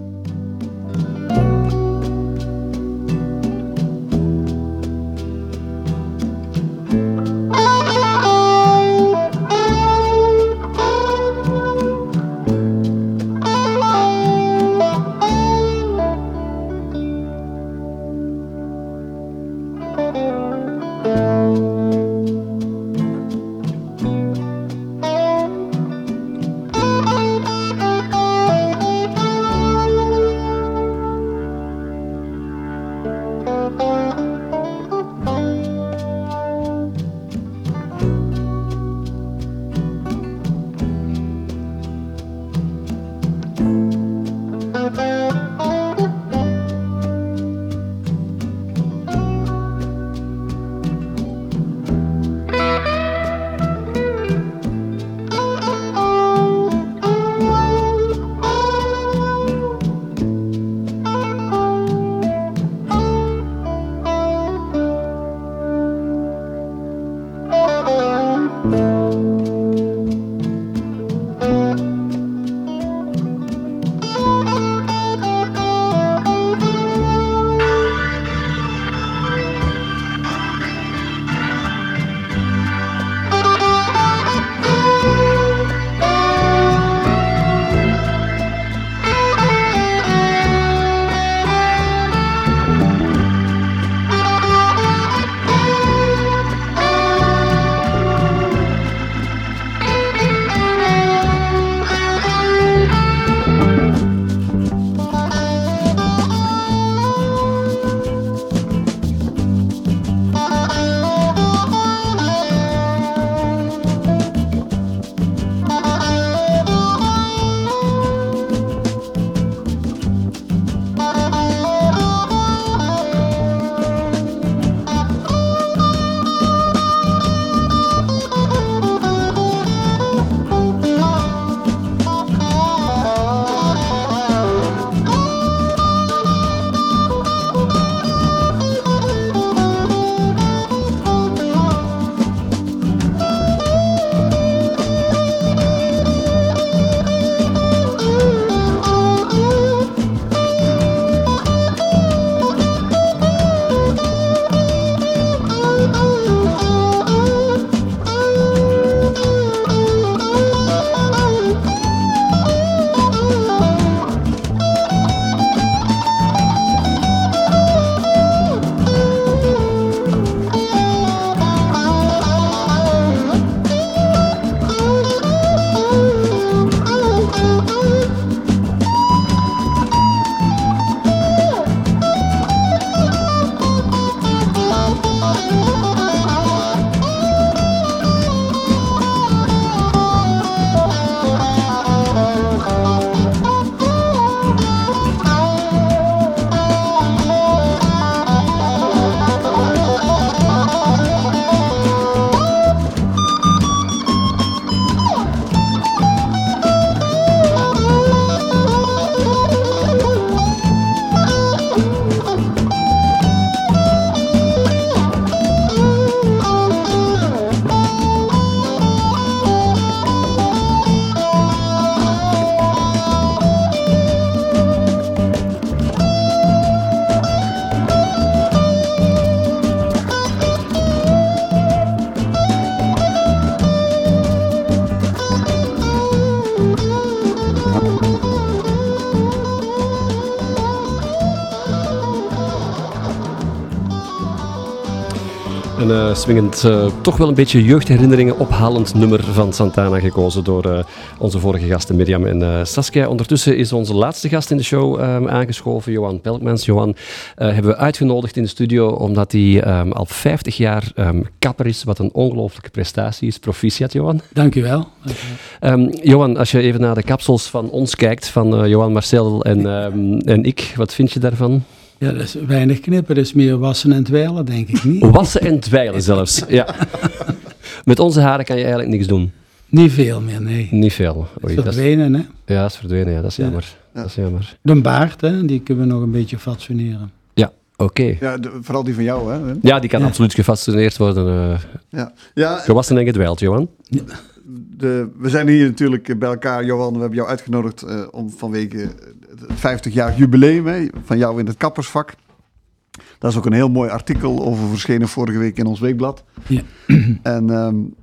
Speaker 1: Een swingend, toch wel een beetje jeugdherinneringen ophalend nummer van Santana, gekozen door onze vorige gasten Mirjam en Saskia. Ondertussen is onze laatste gast in de show aangeschoven, Johan Pelkmans. Johan hebben we uitgenodigd in de studio omdat hij al 50 jaar kapper is, wat een ongelooflijke prestatie is. Proficiat, Johan.
Speaker 6: Dank u wel.
Speaker 1: Johan, als je even naar de kapsels van ons kijkt, van Johan, Marcel en ik, wat vind je daarvan?
Speaker 6: Ja, dat is weinig knippen, dat is meer wassen en dweilen, denk ik niet.
Speaker 1: Wassen en dweilen zelfs, ja. Met onze haren kan je eigenlijk niks doen.
Speaker 6: Niet veel meer, nee.
Speaker 1: Niet veel. Oei,
Speaker 6: verdwenen, hè?
Speaker 1: Ja, dat is verdwenen, ja. Dat is jammer. Ja. Dat is jammer.
Speaker 6: De baard, hè, die kunnen we nog een beetje fatsoeneren.
Speaker 1: Ja, oké.
Speaker 2: Ja, vooral die van jou, hè?
Speaker 1: Ja, die kan absoluut gefascineerd worden. Gewassen en gedwijld, Johan.
Speaker 6: Ja.
Speaker 2: We zijn hier natuurlijk bij elkaar, Johan. We hebben jou uitgenodigd om vanwege het 50-jarig jubileum van jou in het kappersvak. Daar is ook een heel mooi artikel over verschenen vorige week in ons weekblad.
Speaker 6: Ja.
Speaker 2: En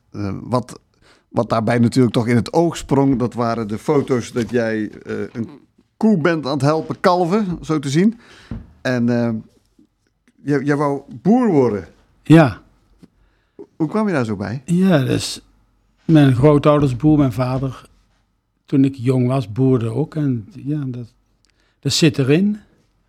Speaker 2: wat daarbij natuurlijk toch in het oog sprong, dat waren de foto's dat jij een koe bent aan het helpen kalven, zo te zien. En jij wou boer worden.
Speaker 6: Ja.
Speaker 2: Hoe kwam je daar zo bij?
Speaker 6: Ja, dus mijn grootouders boer, mijn vader, toen ik jong was, boerde ook. En ja, dat zit erin.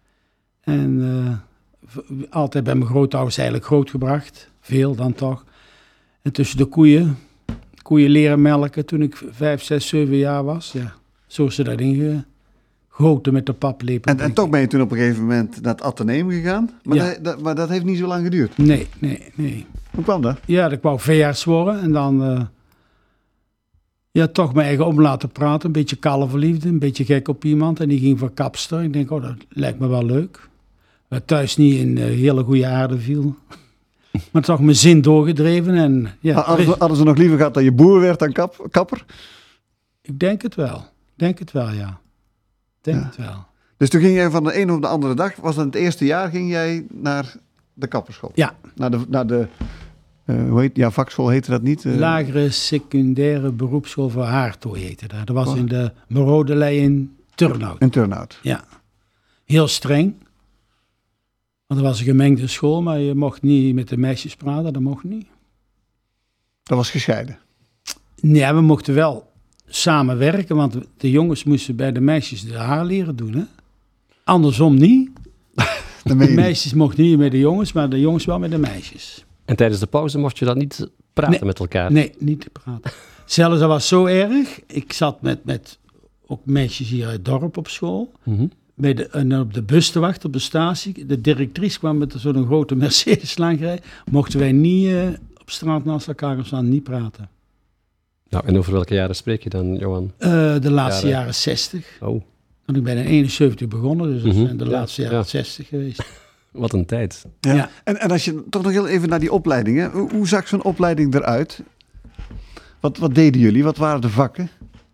Speaker 6: En altijd bij mijn grootouders eigenlijk grootgebracht. Veel dan toch. En tussen de koeien leren melken toen ik 5, 6, 7 jaar was. Ja, zo is ze daarin gegoten met de paplepel.
Speaker 2: En toch ben je toen op een gegeven moment naar het ateneum gegaan. Maar, ja. Maar dat heeft niet zo lang geduurd.
Speaker 6: Nee.
Speaker 2: Hoe kwam dat?
Speaker 6: Ja, ik wou veearts worden en dan toch mijn eigen om laten praten. Een beetje kalverliefde, een beetje gek op iemand. En die ging voor kapster. Ik denk, dat lijkt me wel leuk. Wat thuis niet in hele goede aarde viel. Maar toch mijn zin doorgedreven. En, ja,
Speaker 2: hadden ze nog liever gehad dat je boer werd dan kapper?
Speaker 6: Ik denk het wel. Ja. Het wel.
Speaker 2: Dus toen ging jij van de een op de andere dag, was dat het eerste jaar, ging jij naar de kapperschool?
Speaker 6: Ja.
Speaker 2: Naar de vakschool heette dat niet?
Speaker 6: Lagere secundaire beroepsschool voor haartooi heette dat. Dat was in de Merodelij in Turnhout.
Speaker 2: In Turnhout.
Speaker 6: Ja. Heel streng. Want er was een gemengde school, maar je mocht niet met de meisjes praten, dat mocht niet.
Speaker 2: Dat was gescheiden?
Speaker 6: Nee, we mochten wel samenwerken, want de jongens moesten bij de meisjes de haar leren doen. Hè? Andersom niet. De meisjes mochten niet met de jongens, maar de jongens wel met de meisjes.
Speaker 1: En tijdens de pauze mocht je dan niet praten met elkaar?
Speaker 6: Nee, niet praten. Zelfs dat was zo erg. Ik zat met ook meisjes hier uit het dorp op school.
Speaker 1: Mm-hmm.
Speaker 6: En op de bus te wachten op de statie. De directrice kwam met zo'n grote Mercedes langrijden. Mochten wij niet op straat naast elkaar gaan staan, niet praten.
Speaker 1: Nou, en over welke jaren spreek je dan, Johan?
Speaker 6: De laatste jaren 60.
Speaker 1: Oh.
Speaker 6: Want ik ben in 71 begonnen, dus dat zijn de laatste jaren 60 geweest.
Speaker 1: Wat een tijd.
Speaker 2: Ja. En als je toch nog heel even naar die opleiding, hè? Hoe zag zo'n opleiding eruit? Wat deden jullie? Wat waren de vakken?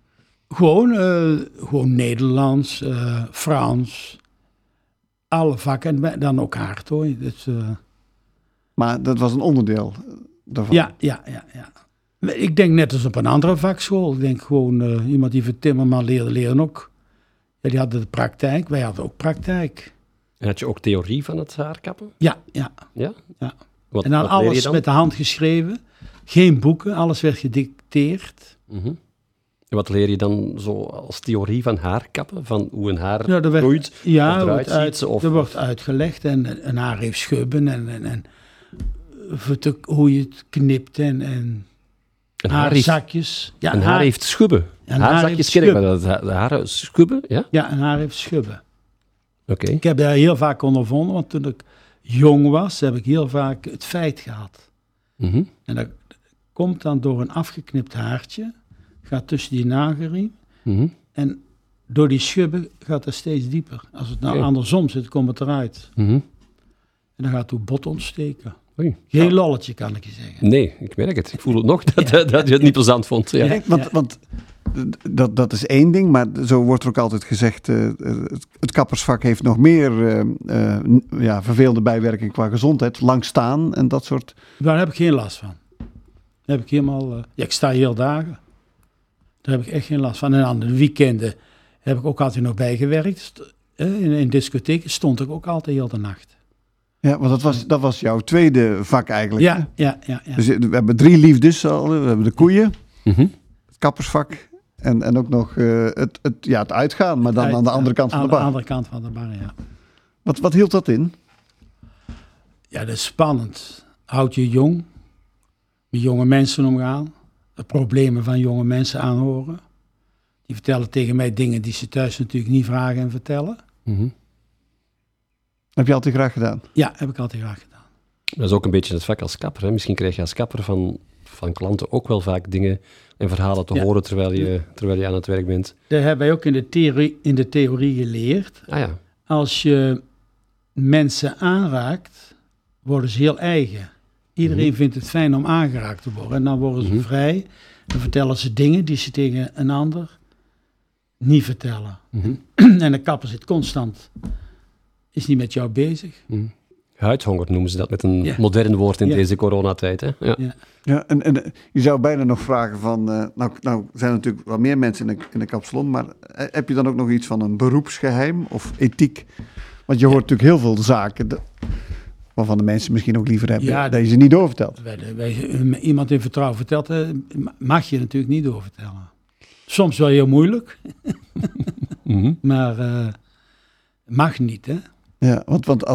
Speaker 6: Gewoon Nederlands, Frans, alle vakken en dan ook haartooi. Dus,
Speaker 2: maar dat was een onderdeel daarvan?
Speaker 6: Ja. Ik denk net als op een andere vakschool. Ik denk gewoon iemand die voor timmerman leren ook. Ja, die hadden de praktijk, wij hadden ook praktijk.
Speaker 1: En had je ook theorie van het haarkappen?
Speaker 6: Ja.
Speaker 1: Wat,
Speaker 6: en dan alles met de hand geschreven. Geen boeken, alles werd gedicteerd.
Speaker 1: Mm-hmm. En wat leer je dan zo als theorie van haarkappen? Van hoe een haar groeit?
Speaker 6: Er wordt uitgelegd en een haar heeft schubben en hoe je het knipt en haarzakjes.
Speaker 1: Een haar heeft schubben. Haarzakjes ken ik, maar de haren schubben, ja?
Speaker 6: Ja, een haar heeft schubben.
Speaker 1: Oké.
Speaker 6: Ik heb daar heel vaak ondervonden, want toen ik jong was, heb ik heel vaak het feit gehad.
Speaker 1: Mm-hmm.
Speaker 6: En dat komt dan door een afgeknipt haartje, gaat tussen die nagelriem,
Speaker 1: mm-hmm.
Speaker 6: en door die schubben gaat het steeds dieper. Als het nou andersom zit, komt het eruit.
Speaker 1: Mm-hmm.
Speaker 6: En dan gaat het bot ontsteken.
Speaker 1: Oei.
Speaker 6: Geen lolletje, kan ik je zeggen.
Speaker 1: Nee, ik merk het. Ik voel het nog dat je het niet plezant vond. Ja.
Speaker 2: Ja, want dat is één ding, maar zo wordt er ook altijd gezegd, het kappersvak heeft nog meer vervelende bijwerking qua gezondheid, lang staan en dat soort.
Speaker 6: Daar heb ik geen last van. Daar heb ik helemaal, ik sta heel dagen. Daar heb ik echt geen last van. En aan de weekenden heb ik ook altijd nog bijgewerkt. In discotheken stond ik ook altijd heel de nacht.
Speaker 2: Ja, want dat was jouw tweede vak eigenlijk.
Speaker 6: Ja.
Speaker 2: Dus we hebben 3 liefdes al. We hebben de koeien, het kappersvak en ook nog het uitgaan, maar dan aan de andere kant van de bar.
Speaker 6: Aan de andere kant van de bar, ja.
Speaker 2: Wat hield dat in?
Speaker 6: Ja, dat is spannend. Houd je jong, met jonge mensen omgaan, de problemen van jonge mensen aanhoren. Die vertellen tegen mij dingen die ze thuis natuurlijk niet vragen en vertellen.
Speaker 2: Heb je altijd graag gedaan?
Speaker 6: Ja, heb ik altijd graag gedaan.
Speaker 1: Dat is ook een beetje het vak als kapper. Hè? Misschien krijg je als kapper van klanten ook wel vaak dingen en verhalen te horen terwijl je aan het werk bent.
Speaker 6: Dat hebben wij ook in de theorie geleerd.
Speaker 1: Ah ja.
Speaker 6: Als je mensen aanraakt, worden ze heel eigen. Iedereen vindt het fijn om aangeraakt te worden. En dan worden ze vrij. Dan vertellen ze dingen die ze tegen een ander niet vertellen. En de kapper zit constant. Is niet met jou bezig.
Speaker 1: Huidhonger noemen ze dat met een modern woord in deze coronatijd. Hè? Ja.
Speaker 2: Ja, en je zou bijna nog vragen van... nou zijn er natuurlijk wel meer mensen in de kapsalon, maar heb je dan ook nog iets van een beroepsgeheim of ethiek? Want je hoort natuurlijk heel veel zaken waarvan de mensen misschien ook liever hebben dat je ze niet doorvertelt.
Speaker 6: Iemand in vertrouwen vertelt, mag je natuurlijk niet doorvertellen. Soms wel heel moeilijk, maar mag niet, hè?
Speaker 2: Ja, want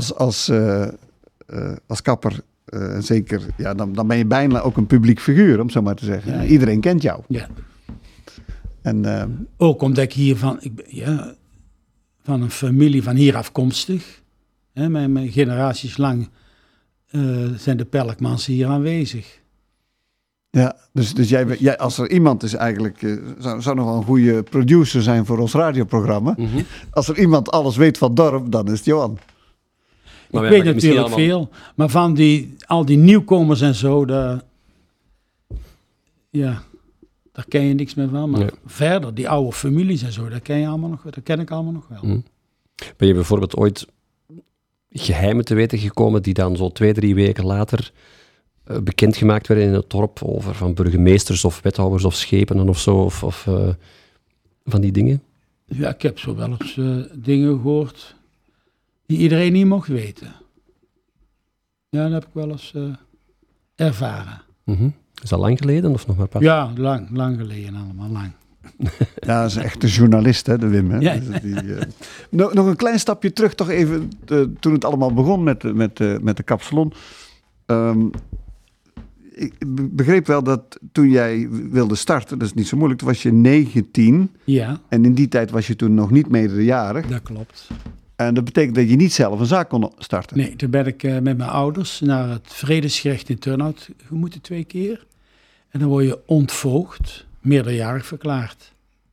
Speaker 2: als kapper, zeker, dan ben je bijna ook een publiek figuur, om zo maar te zeggen. Ja. Iedereen kent jou.
Speaker 6: Ja.
Speaker 2: En,
Speaker 6: ook omdat ik hier van een familie van hier afkomstig, hè, mijn generaties lang zijn de Pelkmans hier aanwezig.
Speaker 2: Ja, dus jij als er iemand is eigenlijk, zou nog wel een goede producer zijn voor ons radioprogramma. Als er iemand alles weet van het dorp, dan is het Johan.
Speaker 6: Maar ik weet natuurlijk veel, maar van al die nieuwkomers en zo, daar ken je niks meer van. Maar verder, die oude families en zo, dat ken ik allemaal nog wel.
Speaker 1: Ben je bijvoorbeeld ooit geheimen te weten gekomen die dan zo 2-3 weken later bekendgemaakt werden in het dorp over van burgemeesters of wethouders of schepenen of zo, of van die dingen?
Speaker 6: Ja, ik heb zo wel eens dingen gehoord die iedereen niet mocht weten. Ja, dat heb ik wel eens ervaren.
Speaker 1: Is dat lang geleden of nog maar pas?
Speaker 6: Ja, lang geleden allemaal, lang.
Speaker 2: Ja, dat is echt een journalist, hè, de Wim. Hè?
Speaker 6: Ja.
Speaker 2: Nog een klein stapje terug, toch even, toen het allemaal begon met de kapsalon. Ik begreep wel dat toen jij wilde starten, dat is niet zo moeilijk, toen was je 19.
Speaker 6: Ja.
Speaker 2: En in die tijd was je toen nog niet meerderjarig.
Speaker 6: Dat klopt.
Speaker 2: En dat betekent dat je niet zelf een zaak kon starten.
Speaker 6: Nee, toen ben ik met mijn ouders naar het Vredesgerecht in Turnhout gemoeten 2 keer. En dan word je ontvoogd, meerderjarig verklaard.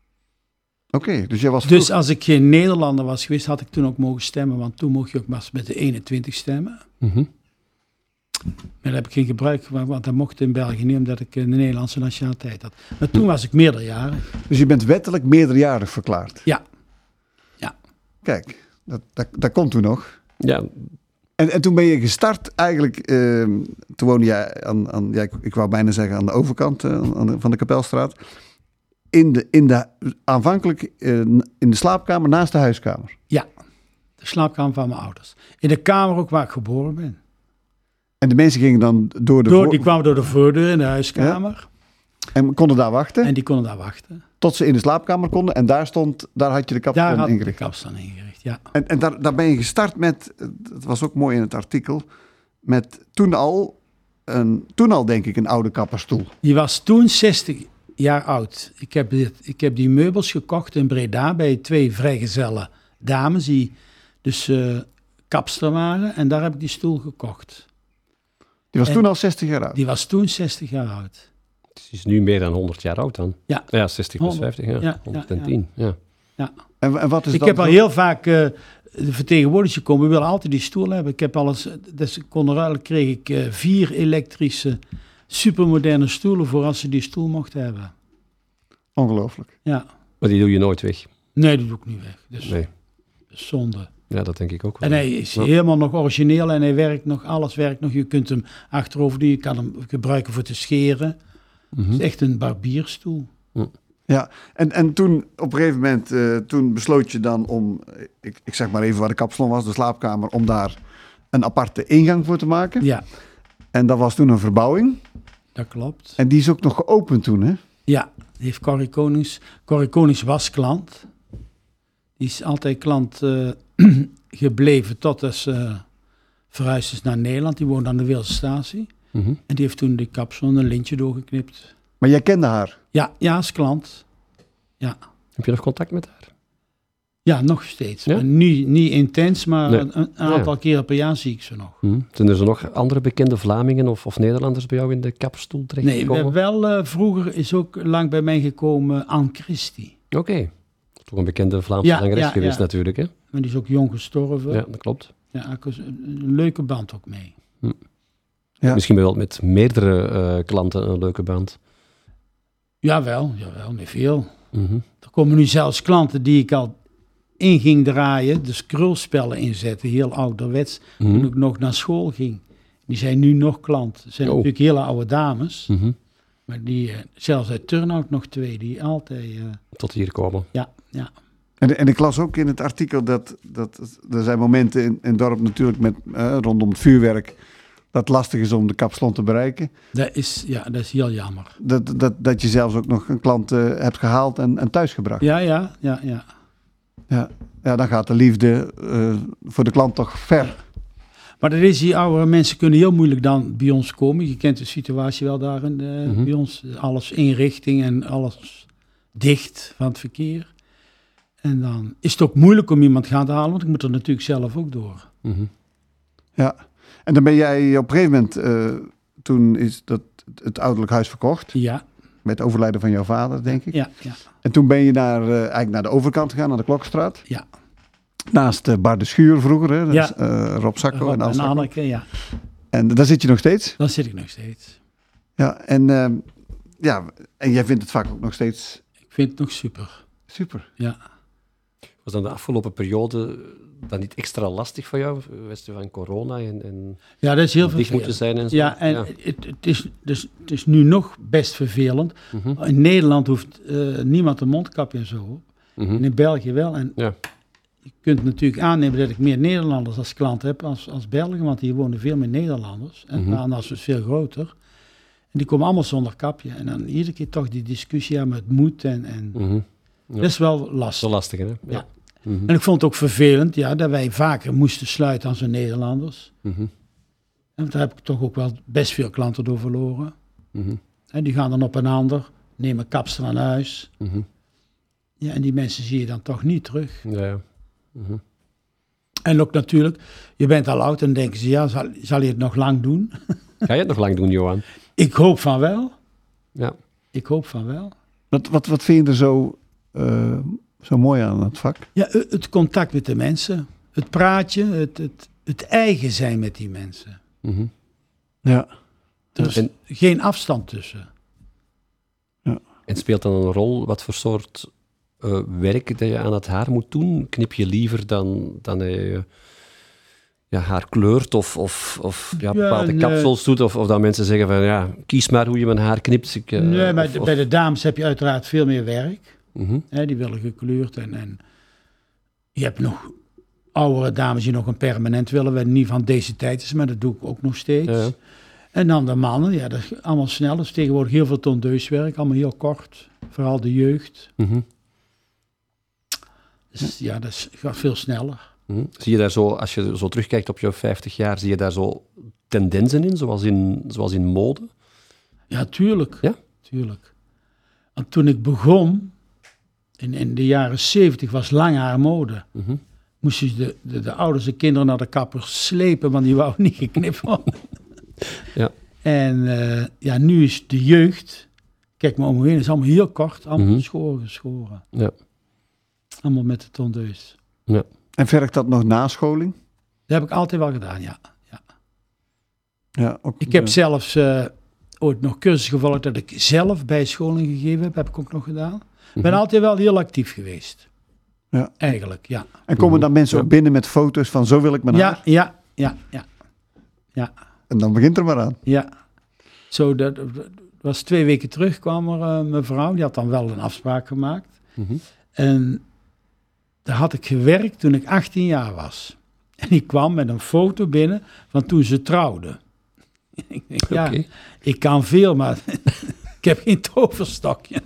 Speaker 2: Oké, dus jij was
Speaker 6: Dus als ik geen Nederlander was geweest, had ik toen ook mogen stemmen. Want toen mocht je ook maar met de 21 stemmen. Maar daar heb ik geen gebruik van, want dat mocht in België niet, omdat ik een Nederlandse nationaliteit had. Maar toen was ik meerderjarig.
Speaker 2: Dus je bent wettelijk meerderjarig verklaard?
Speaker 6: Ja.
Speaker 2: Kijk, dat komt toen nog.
Speaker 1: Ja.
Speaker 2: En toen ben je gestart eigenlijk, toen woonde jij ik wou bijna zeggen aan de overkant van de Kapelstraat. Aanvankelijk in de slaapkamer naast de huiskamer.
Speaker 6: Ja, de slaapkamer van mijn ouders. In de kamer ook waar ik geboren ben.
Speaker 2: En de mensen gingen dan
Speaker 6: Die kwamen door de voordeur in de huiskamer.
Speaker 2: Ja? En konden daar wachten?
Speaker 6: En die konden daar wachten.
Speaker 2: Tot ze in de slaapkamer konden en daar had je de kapsalon ingericht.
Speaker 6: Daar had ik de kapsalon ingericht, ja.
Speaker 2: En daar ben je gestart met, dat was ook mooi in het artikel, met toen al denk ik een oude kapperstoel.
Speaker 6: Die was toen 60 jaar oud. Ik heb die meubels gekocht in Breda bij 2 vrijgezelle dames die dus kapster waren. En daar heb ik die stoel gekocht.
Speaker 2: Die was toen al 60 jaar oud?
Speaker 6: Die was toen 60 jaar oud.
Speaker 1: Het is nu meer dan 100 jaar oud dan.
Speaker 6: Ja.
Speaker 1: Ja, 60 plus 50, ja. 110, ja.
Speaker 2: En wat is
Speaker 6: ik
Speaker 2: dat
Speaker 6: heb al heel vaak de vertegenwoordigers gekomen. We willen altijd die stoel hebben. Ik heb alles, dus kreeg ik 4 elektrische supermoderne stoelen voor als ze die stoel mochten hebben.
Speaker 2: Ongelooflijk.
Speaker 6: Ja.
Speaker 1: Maar die doe je nooit weg?
Speaker 6: Nee, die doe ik niet weg. Dus,
Speaker 1: nee.
Speaker 6: Zonde.
Speaker 1: Ja, dat denk ik ook wel.
Speaker 6: En hij is helemaal nog origineel en hij werkt nog, alles werkt nog. Je kunt hem achterover doen, je kan hem gebruiken voor te scheren. Het is echt een barbierstoel.
Speaker 2: Ja, en toen op een gegeven moment, toen besloot je dan om, ik zeg maar even waar de kapsalon was, de slaapkamer, om daar een aparte ingang voor te maken.
Speaker 6: Ja,
Speaker 2: En dat was toen een verbouwing.
Speaker 6: dat klopt.
Speaker 2: En die is ook nog geopend toen, hè?
Speaker 6: Ja, heeft Corrie Konings. Corrie Konings was klant. Die is altijd klant gebleven totdat ze verhuisd is naar Nederland. Die woont aan de Wereldstatie.
Speaker 1: Mhm.
Speaker 6: En die heeft toen de kapsel een lintje doorgeknipt.
Speaker 2: Maar jij kende haar.
Speaker 6: Ja, als klant. Ja.
Speaker 1: Heb je nog contact met haar?
Speaker 6: Ja, nog steeds.
Speaker 1: Ja?
Speaker 6: Maar niet intens, maar
Speaker 1: Nee.
Speaker 6: een aantal keren per jaar zie ik ze nog.
Speaker 1: Zijn er zo nog andere bekende Vlamingen of Nederlanders bij jou in de kapstoel
Speaker 6: Nee,
Speaker 1: terechtgekomen?
Speaker 6: wel vroeger is ook lang bij mij gekomen Anne Christie.
Speaker 1: Oké. Toch een bekende Vlaamse
Speaker 6: Ja,
Speaker 1: zangeres
Speaker 6: ja,
Speaker 1: geweest
Speaker 6: ja.
Speaker 1: natuurlijk, hè?
Speaker 6: Maar die is ook jong gestorven.
Speaker 1: Ja, dat klopt.
Speaker 6: Ja, ik was een leuke band ook mee.
Speaker 2: Ja.
Speaker 1: Misschien wel met meerdere klanten een leuke band.
Speaker 6: Jawel, niet veel.
Speaker 1: Mhm.
Speaker 6: Er komen nu zelfs klanten die ik al in ging draaien, dus krulspellen inzetten, heel ouderwets, toen ik nog naar school ging. Die zijn nu nog klant. Het zijn natuurlijk hele oude dames,
Speaker 1: Mhm.
Speaker 6: maar die, zelfs uit Turnhout nog 2, die altijd...
Speaker 1: Tot hier komen.
Speaker 6: ja.
Speaker 2: En ik las ook in het artikel dat er zijn momenten in het dorp natuurlijk met rondom het vuurwerk dat het lastig is om de kapsalon te bereiken.
Speaker 6: Dat is heel jammer.
Speaker 2: Dat je zelfs ook nog een klant hebt gehaald en thuisgebracht.
Speaker 6: Ja.
Speaker 2: Ja, dan gaat de liefde voor de klant toch ver.
Speaker 6: Maar dat is, die oudere mensen kunnen heel moeilijk dan bij ons komen. Je kent de situatie wel daar bij ons. Alles inrichting en alles dicht van het verkeer. En dan is het ook moeilijk om iemand te gaan halen, want ik moet er natuurlijk zelf ook door.
Speaker 1: Mhm.
Speaker 2: Ja, en dan ben jij op een gegeven moment, toen is dat het ouderlijk huis verkocht.
Speaker 6: Ja,
Speaker 2: Met het overlijden van jouw vader, denk ik.
Speaker 6: ja.
Speaker 2: En toen ben je eigenlijk naar de overkant gegaan, naar de Klokstraat.
Speaker 6: Ja.
Speaker 2: Naast Bar de Schuur vroeger, hè?
Speaker 6: Ja.
Speaker 2: Rob Sacco
Speaker 6: Rob
Speaker 2: en Ans
Speaker 6: en
Speaker 2: Sacco.
Speaker 6: Anneke, ja.
Speaker 2: En daar zit je nog steeds.
Speaker 6: Dan zit ik nog steeds.
Speaker 2: Ja, en jij vindt het vak ook nog steeds
Speaker 6: Ik vind het nog super.
Speaker 2: super.
Speaker 6: Ja.
Speaker 1: Was dan de afgelopen periode dan niet extra lastig voor jou? Wist je van corona en
Speaker 6: Ja, dat is heel
Speaker 1: dicht
Speaker 6: vervelend.
Speaker 1: moeten zijn en zo?
Speaker 6: Ja, en het is nu nog best vervelend. In Nederland hoeft niemand een mondkapje en zo op.
Speaker 1: Mhm.
Speaker 6: En in België wel. En
Speaker 1: Ja.
Speaker 6: je kunt natuurlijk aannemen dat ik meer Nederlanders als klant heb als Belgen, want hier wonen veel meer Nederlanders. En daarnaast is het veel groter. En die komen allemaal zonder kapje. En dan iedere keer toch die discussie, ja, maar het moet. En
Speaker 1: Mhm.
Speaker 6: dat is wel lastig.
Speaker 1: Zo lastig, hè?
Speaker 6: Ja.
Speaker 1: Mhm.
Speaker 6: En ik vond het ook vervelend, ja, dat wij vaker moesten sluiten als een Nederlanders.
Speaker 1: Mhm.
Speaker 6: En daar heb ik toch ook wel best veel klanten door verloren.
Speaker 1: Mhm.
Speaker 6: En die gaan dan op een ander, nemen kapsel aan huis.
Speaker 1: Mhm.
Speaker 6: Ja, en die mensen zie je dan toch niet terug.
Speaker 1: Ja. Mhm.
Speaker 6: En ook natuurlijk, je bent al oud en denken ze, ja, zal je het nog lang doen?
Speaker 1: Ga je het nog lang doen, Johan?
Speaker 6: Ik hoop van wel.
Speaker 1: Ja.
Speaker 6: Ik hoop van wel.
Speaker 2: Wat vind je er zo mooi aan het vak?
Speaker 6: Ja, het contact met de mensen. Het praatje, het eigen zijn met die mensen.
Speaker 1: Mhm.
Speaker 2: Ja.
Speaker 6: Er is
Speaker 1: En-
Speaker 6: geen afstand tussen.
Speaker 1: En speelt dan een rol wat voor soort werk dat je aan het haar moet doen? Knip je liever dan je haar kleurt of bepaalde
Speaker 6: nee.
Speaker 1: kapsels doet? Of dat mensen zeggen van, ja, kies maar hoe je mijn haar knipt.
Speaker 6: Nee, maar bij de dames heb je uiteraard veel meer werk.
Speaker 1: Mhm.
Speaker 6: Hè, die willen gekleurd en je hebt nog oudere dames die nog een permanent willen, wat niet van deze tijd is, maar dat doe ik ook nog steeds.
Speaker 1: Ja.
Speaker 6: En dan de mannen, ja, dat is allemaal snel. Dus tegenwoordig heel veel tondeuswerk, allemaal heel kort. Vooral de jeugd.
Speaker 1: Mhm.
Speaker 6: Dus ja, dat gaat veel sneller.
Speaker 1: Mhm. Zie je daar zo, als je zo terugkijkt op je 50 jaar, zie je daar zo tendensen in, zoals in mode?
Speaker 6: Ja, tuurlijk.
Speaker 1: Ja?
Speaker 6: Tuurlijk. Want toen ik begon, in de jaren 70 was lang haar mode.
Speaker 1: Mhm.
Speaker 6: Moesten de ouders de kinderen naar de kapper slepen, want die wou niet geknipt worden.
Speaker 1: Ja.
Speaker 6: En nu is de jeugd, kijk maar om me heen, is allemaal heel kort, allemaal geschoren.
Speaker 1: Ja.
Speaker 6: Allemaal met de tondeus.
Speaker 1: Ja.
Speaker 2: En vergt dat nog nascholing?
Speaker 6: Dat heb ik altijd wel gedaan, ja.
Speaker 2: Ja, ook,
Speaker 6: Ik heb zelfs ooit nog cursus gevolgd dat ik zelf bijscholing gegeven heb ik ook nog gedaan. Ik ben altijd wel heel actief geweest.
Speaker 2: Ja.
Speaker 6: Eigenlijk, ja.
Speaker 2: En komen dan mensen ook binnen met foto's van zo wil ik mijn haar?
Speaker 6: Ja.
Speaker 2: En dan begint er maar aan.
Speaker 6: Ja. Zo, dat was 2 weken terug kwam er mijn vrouw, die had dan wel een afspraak gemaakt.
Speaker 1: Mhm.
Speaker 6: En daar had ik gewerkt toen ik 18 jaar was. En die kwam met een foto binnen van toen ze trouwden. Ik denk, ja, ik kan veel, maar ik heb geen toverstokje.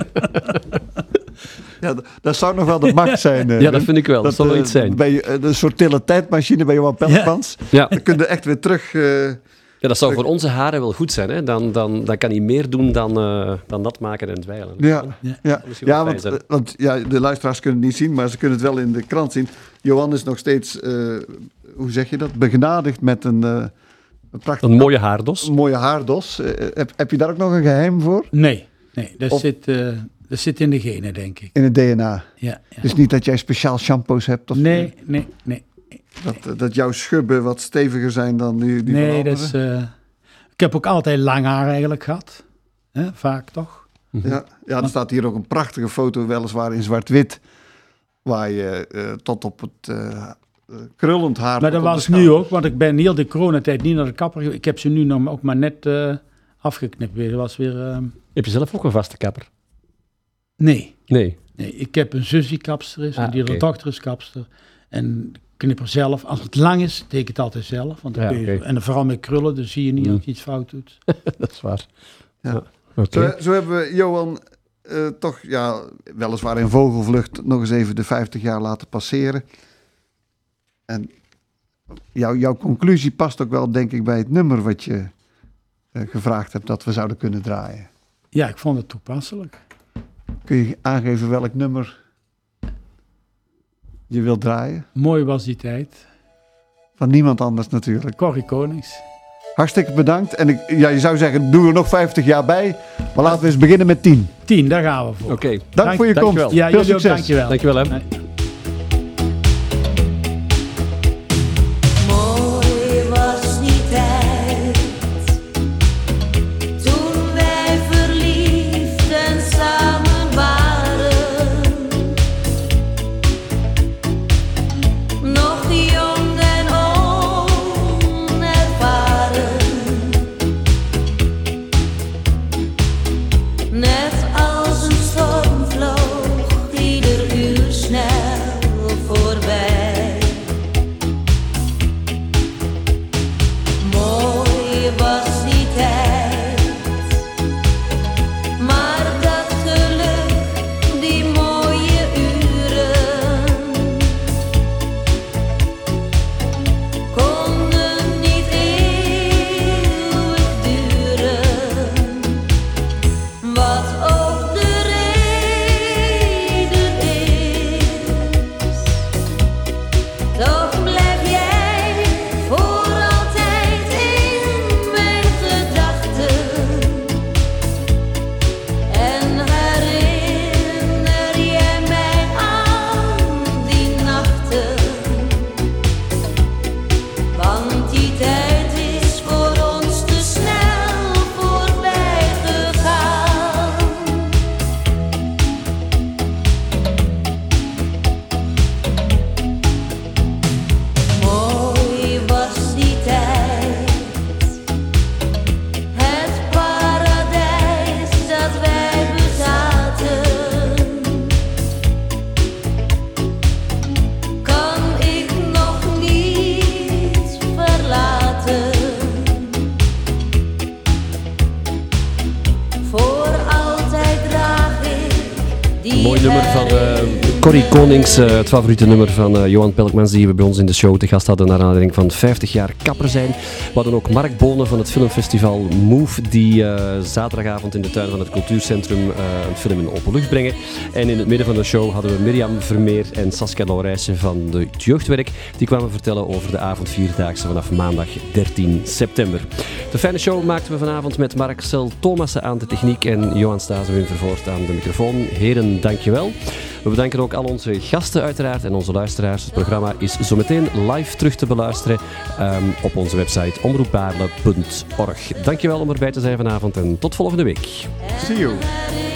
Speaker 2: Ja, dat zou nog wel de macht zijn.
Speaker 1: Ja, dat vind ik wel. Dat zal wel iets zijn.
Speaker 2: Een soort teletijdmachine bij Johan Pellemans.
Speaker 1: Ja.
Speaker 2: Dan kun je echt weer terug...
Speaker 1: Ja, dat zou voor onze haren wel goed zijn. Hè? Dan kan hij meer doen dan dat maken en dweilen.
Speaker 2: Want de luisteraars kunnen het niet zien, maar ze kunnen het wel in de krant zien. Johan is nog steeds, hoe zeg je dat, begenadigd met een prachtig...
Speaker 1: Een mooie haardos.
Speaker 2: Een mooie haardos. Heb je daar ook nog een geheim voor?
Speaker 6: Nee, dat zit in de genen, denk ik.
Speaker 2: In het DNA?
Speaker 6: Ja.
Speaker 2: Dus niet dat jij speciaal shampoos hebt? Of
Speaker 6: Nee.
Speaker 2: Dat jouw schubben wat steviger zijn dan die van anderen?
Speaker 6: Dat is... ik heb ook altijd lang haar eigenlijk gehad. Vaak toch?
Speaker 2: Ja, er staat hier ook een prachtige foto, weliswaar in zwart-wit, waar je tot op het krullend haar...
Speaker 6: Maar dat was nu ook, want ik ben heel de coronatijd niet naar de kapper geweest. Ik heb ze nu nog ook maar net afgeknipt. Dat was weer...
Speaker 1: Heb je zelf ook een vaste kapper?
Speaker 6: Nee, ik heb een zus die kapster is en die dochter is kapster. En knipper zelf. Als het lang is, teken ik het altijd zelf. Want dan kun je, en vooral met krullen, dan zie je niet als je iets fout doet.
Speaker 1: Dat is waar.
Speaker 2: Ja. Zo hebben we Johan toch, weliswaar in vogelvlucht, nog eens even de 50 jaar laten passeren. En jouw conclusie past ook wel, denk ik, bij het nummer wat je gevraagd hebt dat we zouden kunnen draaien.
Speaker 6: Ja, ik vond het toepasselijk.
Speaker 2: Kun je aangeven welk nummer je wilt draaien?
Speaker 6: Mooi was die tijd.
Speaker 2: Van niemand anders natuurlijk.
Speaker 6: Corrie Konings.
Speaker 2: Hartstikke bedankt. En je zou zeggen, doen we nog 50 jaar bij. Maar laten we eens beginnen met 10.
Speaker 6: 10, daar gaan we voor.
Speaker 1: Oké.
Speaker 2: Dank voor je komst.
Speaker 6: Ja,
Speaker 2: veel
Speaker 6: jullie
Speaker 2: succes.
Speaker 6: ook, dankjewel.
Speaker 1: Dankjewel, hè.
Speaker 7: Mooi was die tijd, toen wij verliefd en samen waren, nog jong en onervaren, net als een storm vloog ieder uur snel voorbij. Mooi was die tijd, maar dat geluk, die mooie uren, konden niet eeuwig duren. Wat ook de reden is, toch blijf jij voor altijd in mijn gedachten. En herinner jij mij aan die nachten, want die tijd is voor ons te snel voorbij gegaan. Mooi was die tijd, het paradijs dat wij bezaten, kan ik nog niet verlaten. Voor altijd draag ik die
Speaker 1: Mooi nummer van Corrie Konings, het favoriete nummer van Johan Pellemans, die we bij ons in de show te gast hadden naar aanleiding van 50 jaar kapper zijn. We hadden ook Mark Bonen van het filmfestival Move, die zaterdagavond in de tuin van het cultuurcentrum een film in open lucht brengen. En in het midden van de show hadden we Mirjam Vermeer en Saskia Laurijsen van het Jeugdwerk. Die kwamen vertellen over de avondvierdaagse vanaf maandag 13 september. De fijne show maakten we vanavond met Marcel Thomassen aan de techniek en Johan Stazenwin Vervoort aan de microfoon. Heren, dankjewel. We bedanken ook al onze gasten uiteraard en onze luisteraars. Het programma is zometeen live terug te beluisteren op onze website omroepbaarle.org. Dankjewel om erbij te zijn vanavond en tot volgende week.
Speaker 2: See you.